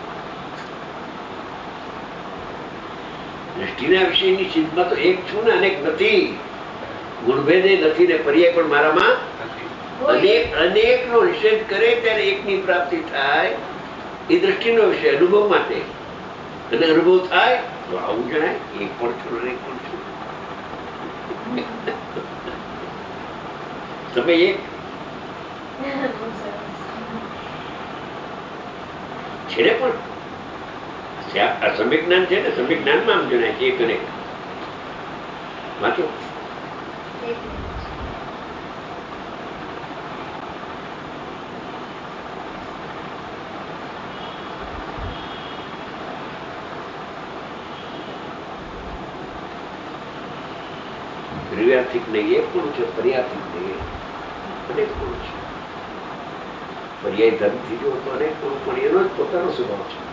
દ્રષ્ટિના વિષયની ચિંતમાં તો એક છું ને અનેક નથી. ગુણભેદે નથી ને પર્યાય પણ મારામાં અનેક નો નિષેધ કરે ત્યારે એકની પ્રાપ્તિ થાય. એ દ્રષ્ટિનો વિષય અનુભવ માટે. અને અનુભવ થાય તો આવું જણાય એક પણ છું અનેક પણ છું. તમે એક છે ને પણ સમ્યક જ્ઞાન છે ને સમ્યક જ્ઞાનમાં આમ જણાય છે એક અનેક. વાંચો દ્રવ્યાર્થિક નહીં, એક પણ છે. પર્યાર્થિક નહીં, અનેક પણ છે. પર્યાય ધર્મથી જો તો અનેક પણ એનો જ પોતાનો સ્વભાવ છે.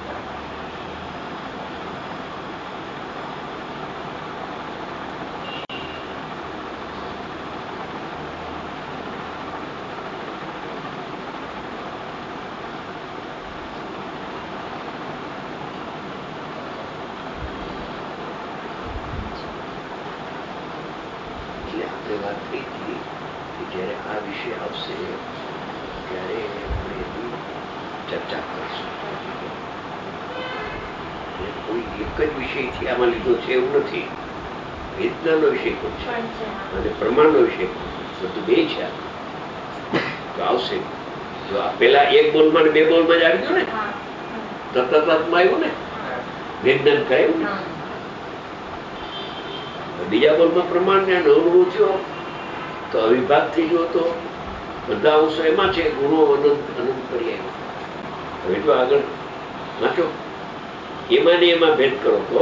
વાત થઈ હતી કે જ્યારે આ વિષય આવશે ત્યારે આપણે એની ચર્ચા કરીશું. કોઈ એક જ વિષયથી આમાં લીધો છે એવું નથી. વેદનાનો વિષય પણ છે અને પ્રમાણનો વિષય પણ બધું બે છે. તો આવશે. જો આ પેલા એક બોલમાં ને બે બોલમાં જ આવી ગયું ને, તત્તમાં આવ્યું ને, વેદના કરાયું ને. બીજા બોલમાં પ્રમાણ ને અનુભવ થયો તો અવિભાગ થઈ ગયો તો બધા અંશો એમાં છે. ગુણો અનંત અનંત પર્યાય. હવે જો આગળ વાંચો એમાં ને એમાં ભેદ કરો તો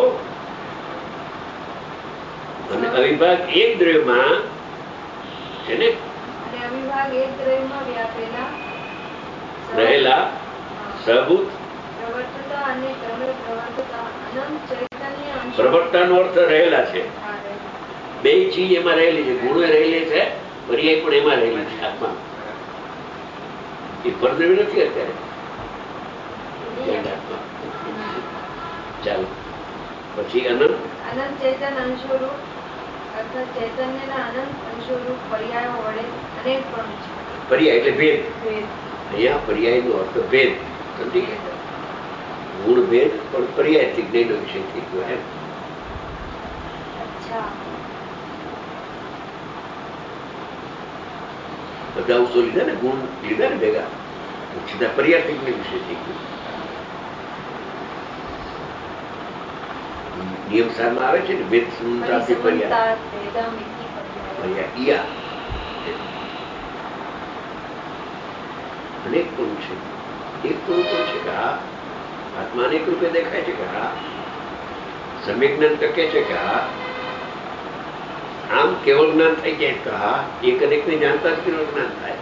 અને અવિભાગ એક દ્રવ્યમાં છે ને અવિભાગ એક દ્રવ્યમાં વ્યાપેલા રહેલા સહભૂત પ્રવર્તતા અને ક્રમે પ્રવર્તતા અનંત ચૈતન્ય અંશો. પ્રવર્તતાનો અર્થ રહેલા છે. બે ચીજ એમાં રહેલી છે. ગુણો રહેલી છે, પર્યાય પણ એમાં રહેલી છે. આત્મા એ પરદ્રવ્ય નથી અત્યારે. ચાલો પછી અનંત ચૈતન્ય અંશોરૂપ અર્થાત ચૈતન્યના અનંત અંશોરૂપ પર્યાયો વડે અનેક પણ છે. પર્યાય એટલે ભેદ. અહીંયા પર્યાયનો અર્થ ભેદ. સમજી ગયા? ગુણ ભેદ પણ પર્યાયથી જ્ઞાનનો વિષય થઈ ગયો એમ. બધા અંશો લીધા ને, ગુણ લીધા ને ભેગા, સીધા પર્યાર્થિક વિષય થઈ ગયો. નિયમ સારમાં આવે છે ને, વેદ સમંતાથી પર્યાય અનેક પણ છે. એક પણ છે કે હા આત્મા અનેક રૂપે દેખાય છે કે હા સમ્યક જ્ઞાન ટકે છે કે હા આમ કેવળ જ્ઞાન થઈ જાય કે હા એક અનેક ને જાણતા જ કેવળ જ્ઞાન થાય.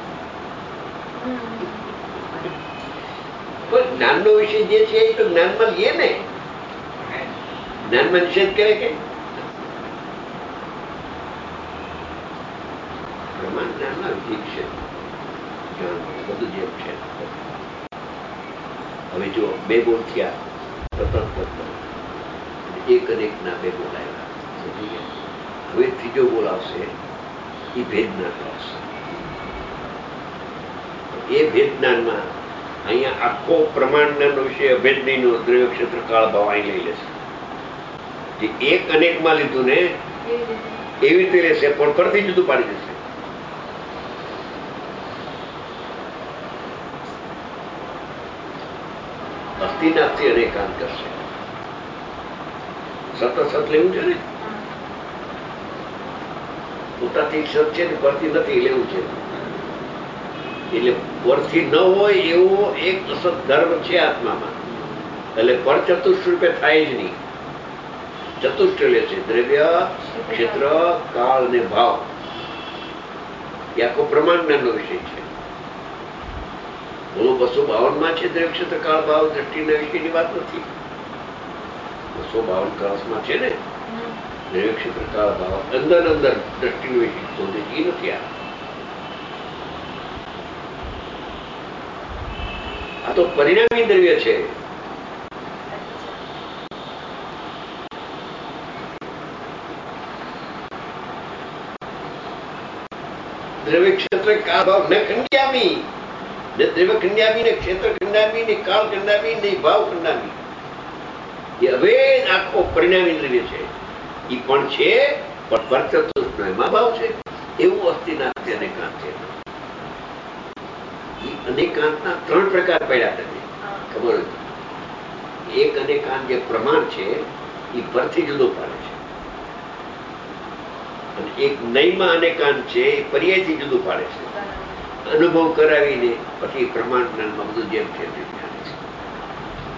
પણ જ્ઞાનનો વિષય જે છે એ તો જ્ઞાનમાં લઈએ ને. જ્ઞાનમાં નિષેધ કરે કે પ્રમાણ જ્ઞાનમાં વિધિ છે બધું જેમ છે. હવે જો બે બોલ થયા સતત એક અનેક ના બે બોલ આવ્યા. હવે ત્રીજો બોલ આવશે એ ભેદ જ્ઞાન આવશે. એ ભેદ જ્ઞાનમાં અહીંયા આખો પ્રમાણ જ્ઞાનનો વિષય અભેદ નહીં દ્રવ્ય ક્ષેત્ર કાળ ભાવ અહીં લઈ લેશે. જે એક અનેક માં લીધું ને એવી રીતે લેશે પણ પરથી જુદું પાડી દેશે. અસ્થિનાથથી અનેકાંત કરશે. સતત સત લેવું છે ને, પોતાથી સત છે ને પરથી નથી લેવું છે. એટલે પરથી ન હોય એવો એક અસત ધર્મ છે આત્મામાં. એટલે પર ચતુષ્ટ રૂપે થાય જ નહીં. ચતુષ્ટ લે છે દ્રવ્ય ક્ષેત્ર કાળ અને ભાવ. એ આખો પ્રમાણ જ્ઞાનનો વિષય છે. 252 છે દ્રવ્ય ક્ષેત્ર કાળ ભાવ દ્રષ્ટિના વિષયની વાત નથી. 252 કળશમાં છે ને દ્રવ્ય ક્ષેત્ર કાળ ભાવ અંદર અંદર દ્રષ્ટિનો વિષય શોધે એ નથી. આ તો પરિણામી દ્રવ્ય છે. દ્રવ્ય ક્ષેત્ર કાળ ભાવ ન ખંડ્યામી, ને દ્રવ્ય ખંડ્યામી, ને ક્ષેત્ર ખંડામી, ને કાળ ખંડામી, ને ભાવ ખંડામી. એ હવે આખો પરિણામી દ્રવ્ય છે. એ પણ છે પણ પરચતુષ્ટ એમાં ભાવ છે. એવું અસ્થિનાથ અનેકાંત છે. એ અનેકાંતના 3 પ્રકાર પડ્યા તમે ખબર હોય. એક અનેકાંત જે પ્રમાણ છે એ પરથી જુદો પાડે છે. અને એક નયમાં અનેકાંત છે એ પર્યાયથી જુદું પાડે છે. અનુભવ કરાવીને પછી પ્રમાણ જ્ઞાનમાં બધું જેમ છે તેમ જાણે છે.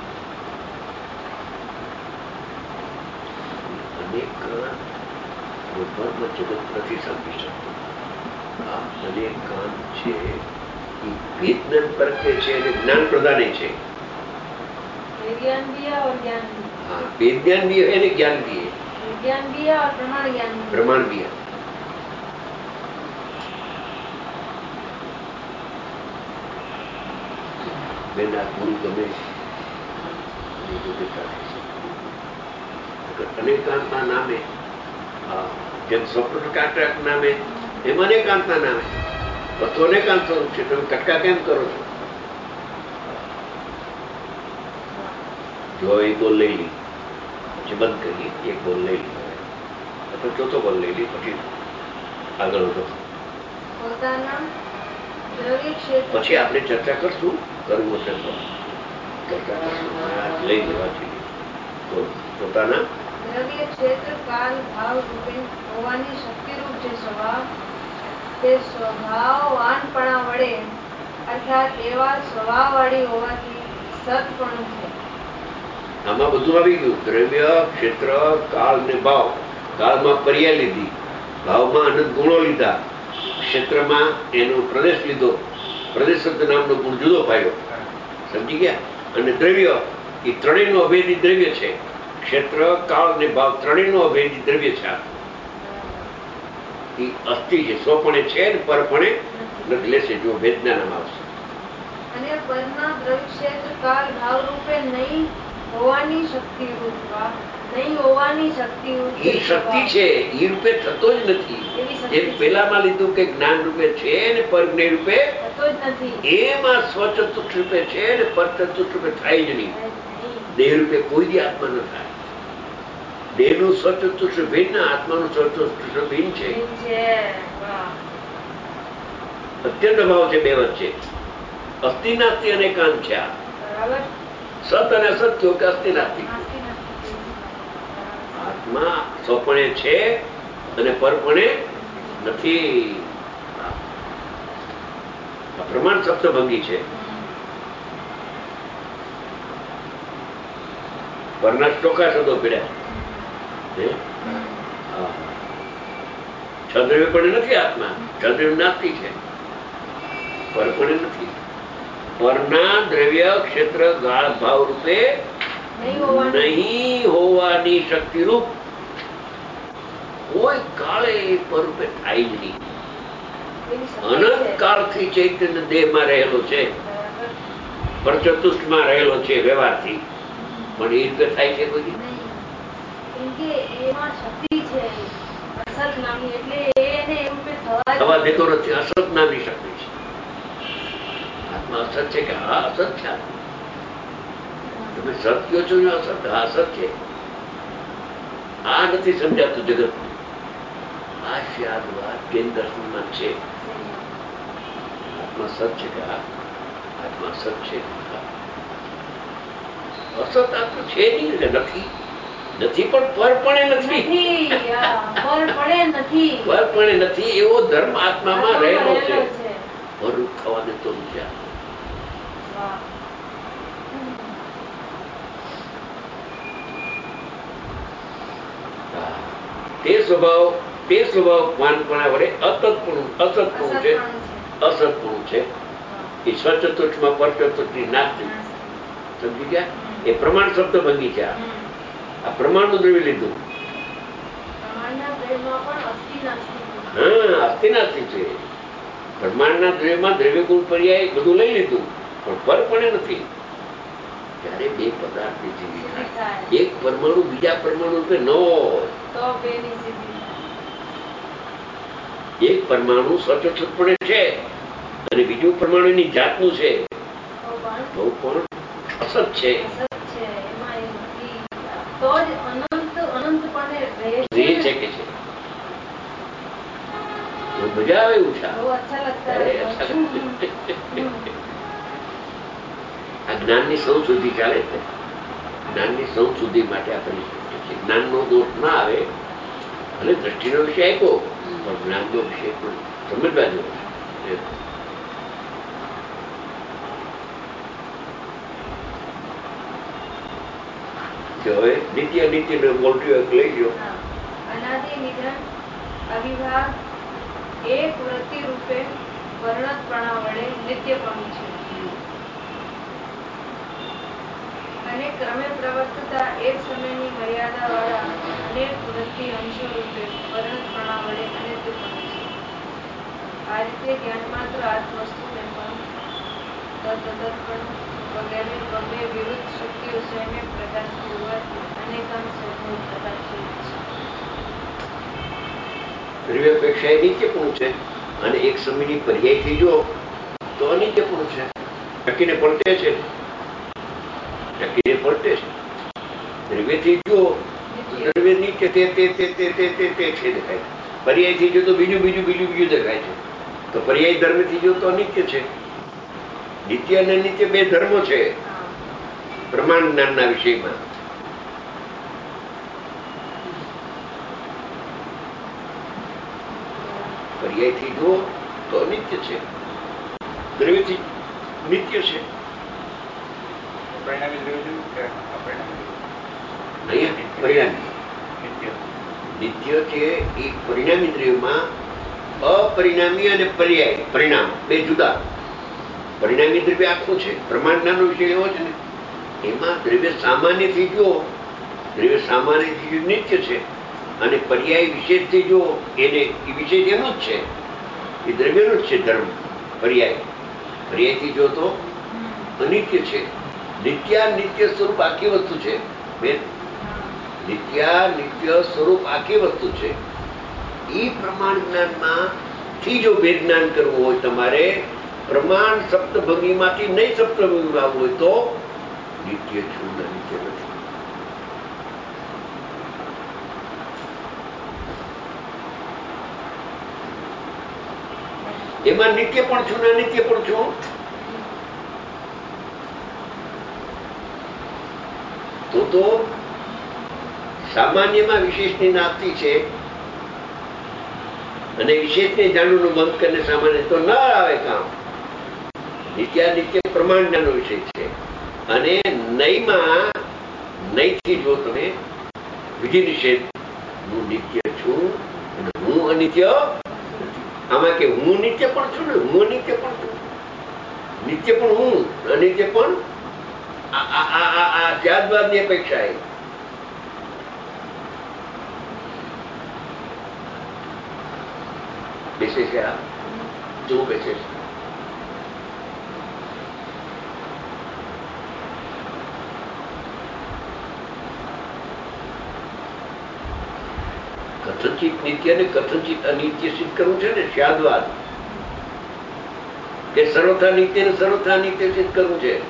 અનેકાંત ધર્મ જગત નથી સમજી શકતું. આ અનેક કામ છે એ વિજ્ઞાન પરકે છે અને જ્ઞાન પ્રદાને છે. विज्ञान भी है और ज्ञान भी है. हाँ, विज्ञान भी है और ज्ञान भी है. विज्ञान भी है और प्रमाण ज्ञान भी है. प्रमाण भी है. બેના ગુરુ ગમે અનેકાંતના નામે, જેમ સ્વપ્નકાંત નામે એમ અનેકાંતના નામે વસ્તુ અનેકાંત સ્વરૂપ છે. તમે કટકા કેમ કરો છો? જો એક બોલ લઈ લી પછી બંધ કરીએ, એક બોલ લઈ લી અથવા ચોથો બોલ લઈ લી પછી આગળ વધો. પછી આપણે ચર્ચા કરશું, કરવું હશે તો ચર્ચા કરશું. લઈ લેવા જોઈએ. તો પોતાના દ્રવ્ય ક્ષેત્ર કાલ ભાવ રૂપે હોવાની શક્તિરૂપ જે સ્વભાવ તે સ્વભાવવાનપણા વડે અર્થાત એવા સ્વભાવવાળી હોવાથી સત્પણું છે. આમાં બધું આવી ગયું. દ્રવ્ય ક્ષેત્ર કાળ ને ભાવ. કાળમાં પર્યાય લીધી, ભાવમાં અનંત ગુણો લીધા, ક્ષેત્રમાં એનો પ્રદેશ લીધો, પ્રદેશ શબ્દ નામનો ગુણ જુદો પાડ્યો. સમજી ગયા? અને દ્રવ્ય એ ત્રણેયનું અભેદી દ્રવ્ય છે. ક્ષેત્ર કાળ ને ભાવ ત્રણેયનું અભેદી દ્રવ્ય છે. એ અસ્થિ છે, સ્વપણે છે ને પરપણે નથી. લેશે જો વેદના નામ આવશે. અને પરના દ્રવ્ય ક્ષેત્ર કાળ ભાવ રૂપે નહીં હોવાની શક્તિ રૂપ, નહીં હોવાની શક્તિ રૂપ એ શક્તિ છે, એ રૂપે થતો જ નથી. જેમ પેલામાં લીધું કે જ્ઞાન રૂપે છે ને પરજ્ઞ રૂપે થતો જ નથી. એમાં સ્વચતુર્થ રૂપે છે ને પરચતુર્થ રૂપે થાય જ નહીં. દેહ રૂપે કોઈ દી આત્મા ન થાય. દેહનું સ્વચતુર્થ ભિન્ન, આત્માનું સ્વચતુર્થ ભિન્ન છે. અત્યંત ભાવ છે બે વચ્ચે. અસ્થિ નાસ્તિ અને કાંત છે. આ સત અને અસત કયો કે અસ્થિ નાસ્તિ. આત્મા સ્વપણે છે અને પરપણે નથી. પ્રમાણ સપ્તભંગી છે. પરના ચોખ્ખા શબ્દો પીડ્યા. છદ્રવ્ય પણ નથી આત્મા. છદ્રવ્ય નાસ્તિ છે, પરપણે નથી. પરના દ્રવ્ય ક્ષેત્ર ગાળ ભાવ રૂપે નહીં હોવાની શક્તિ રૂપ કોઈ કાળે પર રૂપે થાય જ નહીં. અનંત કાળથી ચૈતન્ય દેહમાં રહેલો છે, પરચતુષ્ટમાં રહેલો છે વ્યવહારથી, પણ એ રીતે થાય છે કોઈ થવા દેતો નથી. અસત નામની શક્તિ છે. આત્મા અસત છે કે? હા અસત છે. તમે સત કયો છો ને અસત? હા અસત છે. આ નથી સમજાતું જગત. આ શાદ વાત જૈન દર્શનમાં છે. આત્મા સત છે કે? હા આત્મા સત છે. અસત આત્મા છે નહીં એટલે નથી. નથી પણ પરપણે નથી. પરપણે નથી એવો ધર્મ આત્મામાં રહેલો છે. ભરૂચ થવા દેતો નથી. તે સ્વભાવ માનપણા વડે અસતપણું છે. અસતપણું છે એ સ્વચતુર્થમાં પરચતુર્થની નાસ્તિ. સમજી ગયા? એ પ્રમાણ શબ્દ ભંગી છે. આ પ્રમાણનું દ્રવ્ય લીધું. હા અસ્થિ નાસ્તિ છે. પ્રમાણના દ્રવ્યમાં દ્રવ્ય ગુણ પર્યાય બધું લઈ લીધું, પણ પરપણે નથી. ત્યારે બે પદાર્થની જીવી થાય. એક પરમાણુ બીજા પરમાણુ રૂપે ન હોય. એક પરમાણુ સ્વચતુર્થપણે છે અને બીજું પરમાણુ એની જાતનું છે, તો પણ અસત છે. મજા આવે એવું છે. આ જ્ઞાનની સૌ સુધી ચાલે છે. જ્ઞાનની સૌ સુધી માટે આપણે જ્ઞાનનો દોષ ના આવે. ભલે દ્રષ્ટિનો વિષય આપ્યો પણ જ્ઞાનનો વિષય પણ સમજવા જેવો. હવે નિત્ય નિત્ય બોલતી હોય લઈ ગયો. અનાદિ નિધન અવિભાગ એક વૃત્તિ રૂપે વર્ણતપણા વડે નિત્યપણું છે અને ક્રમે પ્રવર્તતા એક સમયની મર્યાદાવાળા અનેક વૃત્તિ અંશો રૂપે વર્ણતપણા વડે અનિત્યપણું છે. આ રીતે જ્ઞાનમાત્ર આત્મવસ્તુને પણ તદર્પણ વગેરે બબે વિરુદ્ધ શક્તિઓ સૈન્ય પ્રકાશથી હોવાથી અનેકાંત સ્વભાવ પ્રકાશિત છે. દ્રવ્યાપેક્ષા એ નિત્યપણું છે અને એક સમયની પર્યાયથી જો તો અનિત્યપણું છે. ટકીને પલટે છે, ટકીને પલટે છે. દ્રવ્યથી જો દ્રવ્ય નિત્ય તે છે દેખાય. પર્યાયથી જો તો બીજું દેખાય છે. તો પર્યાય ધર્મથી જો તો અનિત્ય છે. નિત્ય અને નિત્ય બે ધર્મો છે પ્રમાણ જ્ઞાનના વિષયમાં. પર્યાયથી જો તો અનિત્ય છે, દ્રવ્યથી નિત્ય છે. પરિણામી દ્રવ્ય કે અપરિણામી? પરિણામી નિત્ય છે એ પરિણામી દ્રવ્યમાં અપરિણામી અને પર્યાય પરિણામ બે જુદા. પરિણામી દ્રવ્ય આખું છે, પ્રમાણનો વિષય એવો છે ને, એમાં દ્રવ્ય સામાન્યથી જો નિત્ય છે અને પર્યાય વિશેષથી જો એને વિશેષ એનું જ છે, એ દ્રવ્યનું જ છે ધર્મ. પર્યાયથી જો તો અનિત્ય છે. નિત્ય સ્વરૂપ આખી વસ્તુ છે બેન. નિત્ય સ્વરૂપ આખી વસ્તુ છે. એ પ્રમાણ જ્ઞાનમાં થી જો ભેદ જ્ઞાન કરવું હોય તમારે, પ્રમાણ સપ્તભંગીમાંથી નહીં સપ્તભંગી આવવું હોય તો નિત્ય છું ને નિત્ય નથી. એમાં નિત્ય પણ છું ને અનિત્ય પણ છું. તો સામાન્યમાં વિશેષની નાસ્તી છે અને વિશેષને જાણવાનું બંધ કરીને સામાન્ય તો ન આવે કામ. નિત્ય પ્રમાણનો વિષય છે અને નહીંથી જો તમે વિધિ નિષેધ હું નિત્ય છું અને હું અનિત્ય નથી. આમાં કે હું નિત્ય પણ છું ને હું અનિત્ય પણ છું. નિત્ય પણ હું, અનિત્ય પણ આ ત્યાગવાદની અપેક્ષા એ. બેસે છે આ જો બેસે છે. કથનચિત નિત્ય ને કથનચિત અનિત્ય સિદ્ધ કરવું છે ને સ્યાદવાદ, કે સર્વથા નિત્ય ને સર્વથા નિત્ય સિદ્ધ કરવું છે.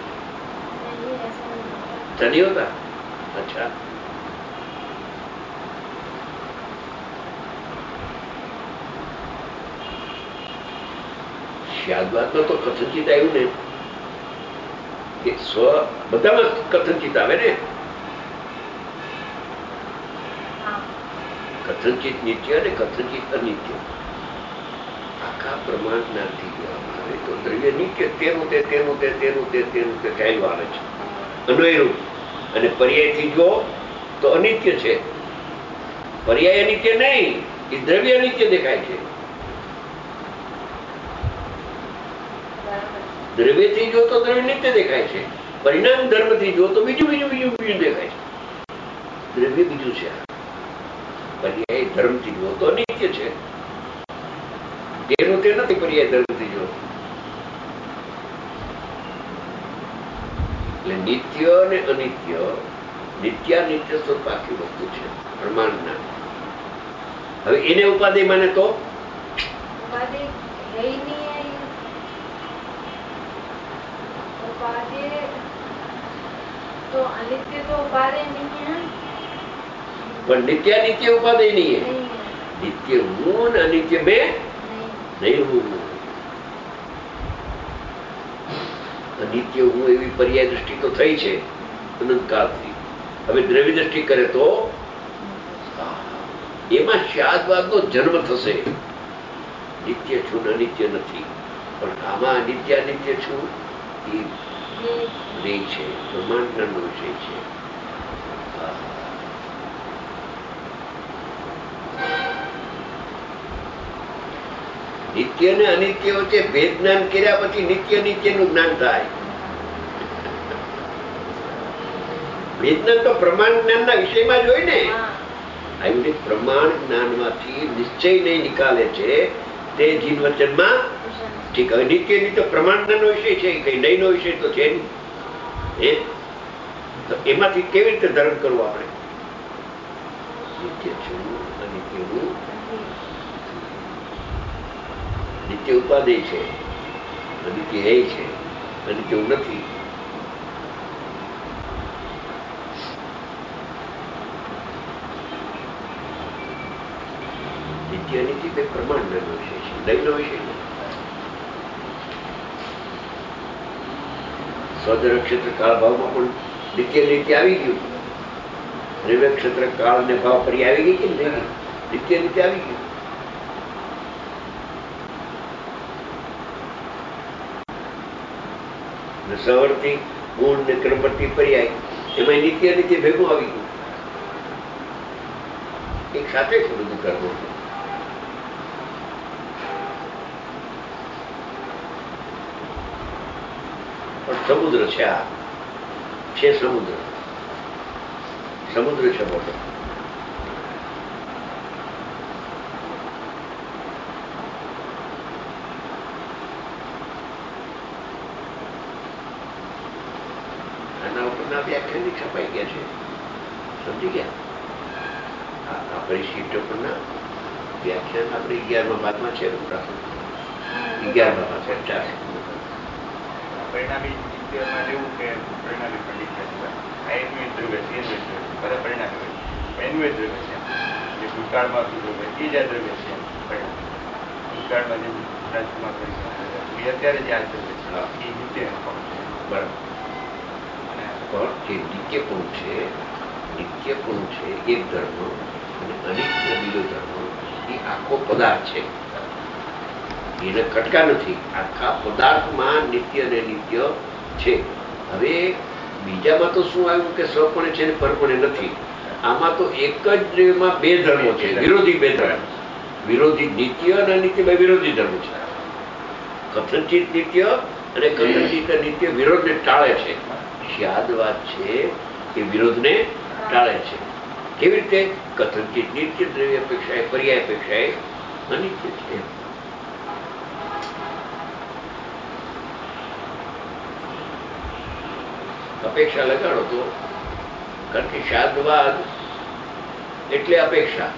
नहीं होता. अच्छा, શાદવાદમાં તો કથનચિત આવ્યું ને કે સ્વ બધામાં કથનચિત આવે ને. કથનચિત નિત્ય અને કથનચિત અનિત્ય આખા પ્રમાણ જ્ઞાનથી કહેવામાં આવે તો દ્રવ્ય નિત્ય તેનું તે ચાલ્યું આવે છે અન્વયરૂપ. અને પર્યાયથી જો તો અનિત્ય છે. પર્યાય અનિત્ય નહીં, એ દ્રવ્ય અનિત્ય દેખાય છે. દ્રવ્યથી જો તો દ્રવ્ય નિત્ય દેખાય છે. પરિણામ ધર્મથી જો તો બીજું દેખાય છે. દ્રવ્ય બીજું છે, પર્યાય ધર્મથી જો તો અનિત્ય છે. તેનું તે નથી પર્યાય ધર્મથી જો. એટલે નિત્ય અને અનિત્ય, નિત્ય સ્વરૂપ આખી વસ્તુ છે પ્રમાણના. હવે એને ઉપાધિ માને તો ઉપાધિ तो अनित्य तो उपाधि नहीं है, पर नित्य उपाधि नहीं है. नित्य हूं और अनित्य में नहीं हूं. અનિત્ય હું એવી પર્યાય દ્રષ્ટિ તો થઈ છે અનંતકાળથી. હવે દ્રવ્ય દ્રષ્ટિ કરે તો એમાં શાદવાદનો જન્મ થશે. નિત્ય છું ને અનિત્ય નથી, પણ આમાં નિત્ય છું એ રે છે, બ્રહ્માંડનો વિષય છે. નિત્ય ને અનિત્ય વચ્ચે ભેદ જ્ઞાન કર્યા પછી નિત્ય નિત્યનું જ્ઞાન થાય. ભેદ જ્ઞાન તો પ્રમાણ જ્ઞાનના વિષયમાં જ હોય ને. આવી રીતે પ્રમાણ જ્ઞાનમાંથી નિશ્ચય નહીં નિકાલે છે તે જીન વચનમાં. ઠીક, હવે નિત્ય નિત્ય પ્રમાણ જ્ઞાનનો વિષય છે, કઈ નહીંનો વિષય તો છે નહીં. તો એમાંથી કેવી રીતે ધર્મ કરવું આપણે? નિત્ય છું, અનિત્યનું. નિત્ય ઉપાદેય છે, અનિત્ય હે છે, અનિત્ય હું નથી. નિત્ય અનિત્ય કઈ પ્રમાણનો વિષય છે, દયનો વિષય નથી. સ્વધર્મ ક્ષેત્ર કાળ ભાવમાં પણ નિત્ય નિત્ય આવી ગયું. દ્રવ્ય ક્ષેત્ર કાળ ને ભાવ ફરી આવી ગઈ કે નહીં? નિત્ય નિત્ય આવી ગયું. સવર્તી ગુણ ને ક્રમવર્તી પર્યાય એમાં નિત્ય નિત્ય ભેગું આવી ગયું. એક સાથે છે બધું કરવું. પણ સમુદ્ર છે, આ છે સમુદ્ર. સમુદ્ર છે મોટો. આના ઉપરના વ્યાખ્યાન છપાઈ ગયા છે, સમજી ગયા? આ પરિશિષ્ટ ઉપરના વ્યાખ્યાન આપણે 11મા ભાગમાં છે. 11મા ભાગમાં 4 પરિણામી નિત્યમાં એવું કે પરિણામી પંડિત છે, આ એનું દ્રવ્ય છે, એનું દ્રવ્ય બધા પરિણામી હોય, એનું દ્રવ્ય છે. જે ભૂતકાળમાં હતું દ્રવ્ય એ જ આ દ્રવ્ય છે. ભૂતકાળમાં જે રાજકુમાર કરી અત્યારે જે આ દ્રવ્ય છે એ નિત્ય પણ છે. બરાબર. પણ જે નિત્ય પણ છે, નિત્ય પણ છે એક ધર્મ અને અનિત્ય બીજો ધર્મ, એ આખો પદાર્થ છે. એને કટકા નથી. આખા પદાર્થમાં નિત્ય અને નિત્ય છે. હવે બીજામાં તો શું આવ્યું કે સ્વપણે છે ને પરપણે નથી. આમાં તો એક જ દ્રવ્યમાં બે ધર્મો છે, વિરોધી બે ધર્મ. વિરોધી નિત્ય અને અનિત્ય વિરોધી ધર્મ છે. કથનચિત નિત્ય અને કથનચિત નિત્ય વિરોધને ટાળે છે. યાદ વાત છે કે વિરોધને ટાળે છે. કેવી રીતે? કથનચિત નિત્ય દ્રવ્ય અપેક્ષાએ પર્યાય અપેક્ષાએ અનિત્ય છે. અપેક્ષા લગાડો તો, કારણ કે શાદવાદ એટલે અપેક્ષા.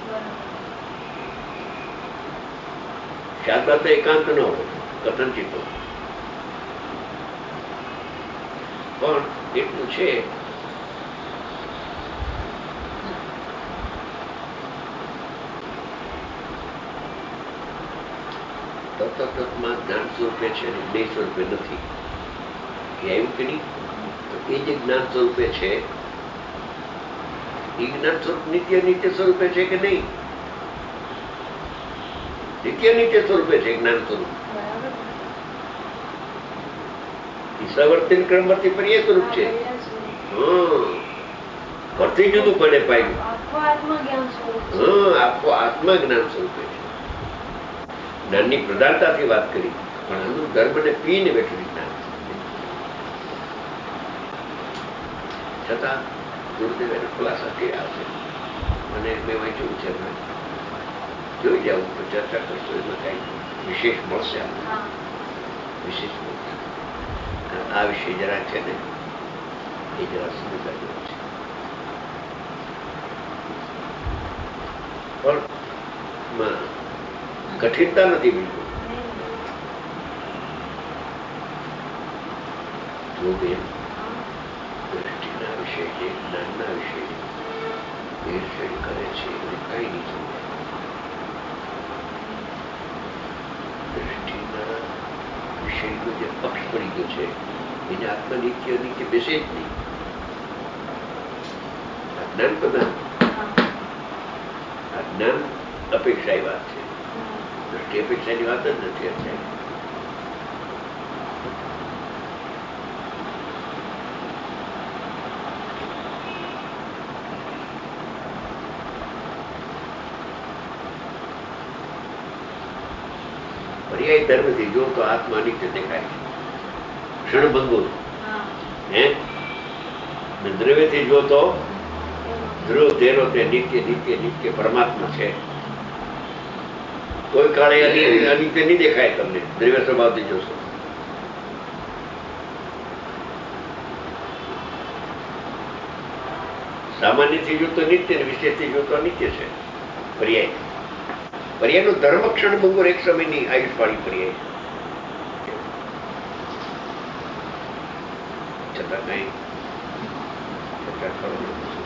શાદવાદ તો એકાંત ન હોય, કથનચિતો. પણ એટલું છે તત્વમાં જ્ઞાન સ્વરૂપે છે ને બે સ્વરૂપે નથી. એ આવ્યું કે નહીં? તો એ જે જ્ઞાન સ્વરૂપે છે એ જ્ઞાન સ્વરૂપ નિત્ય નિત્ય સ્વરૂપે છે કે નહીં? નિત્ય નિત્ય સ્વરૂપે છે જ્ઞાન સ્વરૂપ. ઈશાવર્તી ક્રમવર્તી પર એ સ્વરૂપ છે. પરથી જુદું પડે પાયું. આખો આત્મા જ્ઞાન સ્વરૂપે છે. જ્ઞાનની પ્રધાનતાથી વાત કરી, પણ આનું ધર્મને પીને બેઠું જ્ઞાન. છતાં ગુરુદેવ એને ખુલાસા કર્યા છે અને મેં વાંચ્યું છે. જોઈ જાવ તો ચર્ચા કરશો, એમાં કઈ વિશેષ મળશે. વિશેષ મળશે. આ વિષય જરા છે ને એ જરા સમજવા જેવો છે. પણ કઠિનતા નથી બિલકુલ. જો બેન દ્રષ્ટિના વિષય છે, જ્ઞાનના વિષય ભેળસેળ કરે છે એને કઈ નહીં સમજાય. દ્રષ્ટિના વિષયનો જે પક્ષ પડી ગયો છે એને આત્મનિત્ય નીચે બેસે જ નહીં. આ જ્ઞાન પ્રધાન, આ જ્ઞાન અપેક્ષાની વાત છે. દ્રષ્ટિ અપેક્ષાની વાત જ નથી અત્યારે. પર્યાય ધર્મથી જો તો આત્મા અનિત્ય દેખાય છે, ક્ષણભંગુર. હે દ્રવ્યથી જો તો ધ્રુવ ધેરો તે નિત્ય નિત્ય નિત્ય પરમાત્મા છે. કોઈ કાળે અનિત્ય નહીં દેખાય તમને દ્રવ્ય સ્વભાવથી જોશો. સામાન્યથી જોતો નિત્ય ને વિશેષથી જોતો અનિત્ય છે. પર્યાય પર્યાયનો ધર્મ ક્ષણ ભંગુર એક સમયની આયુષવાળી પર્યાય છતાં કઈ ચર્ચા કરો.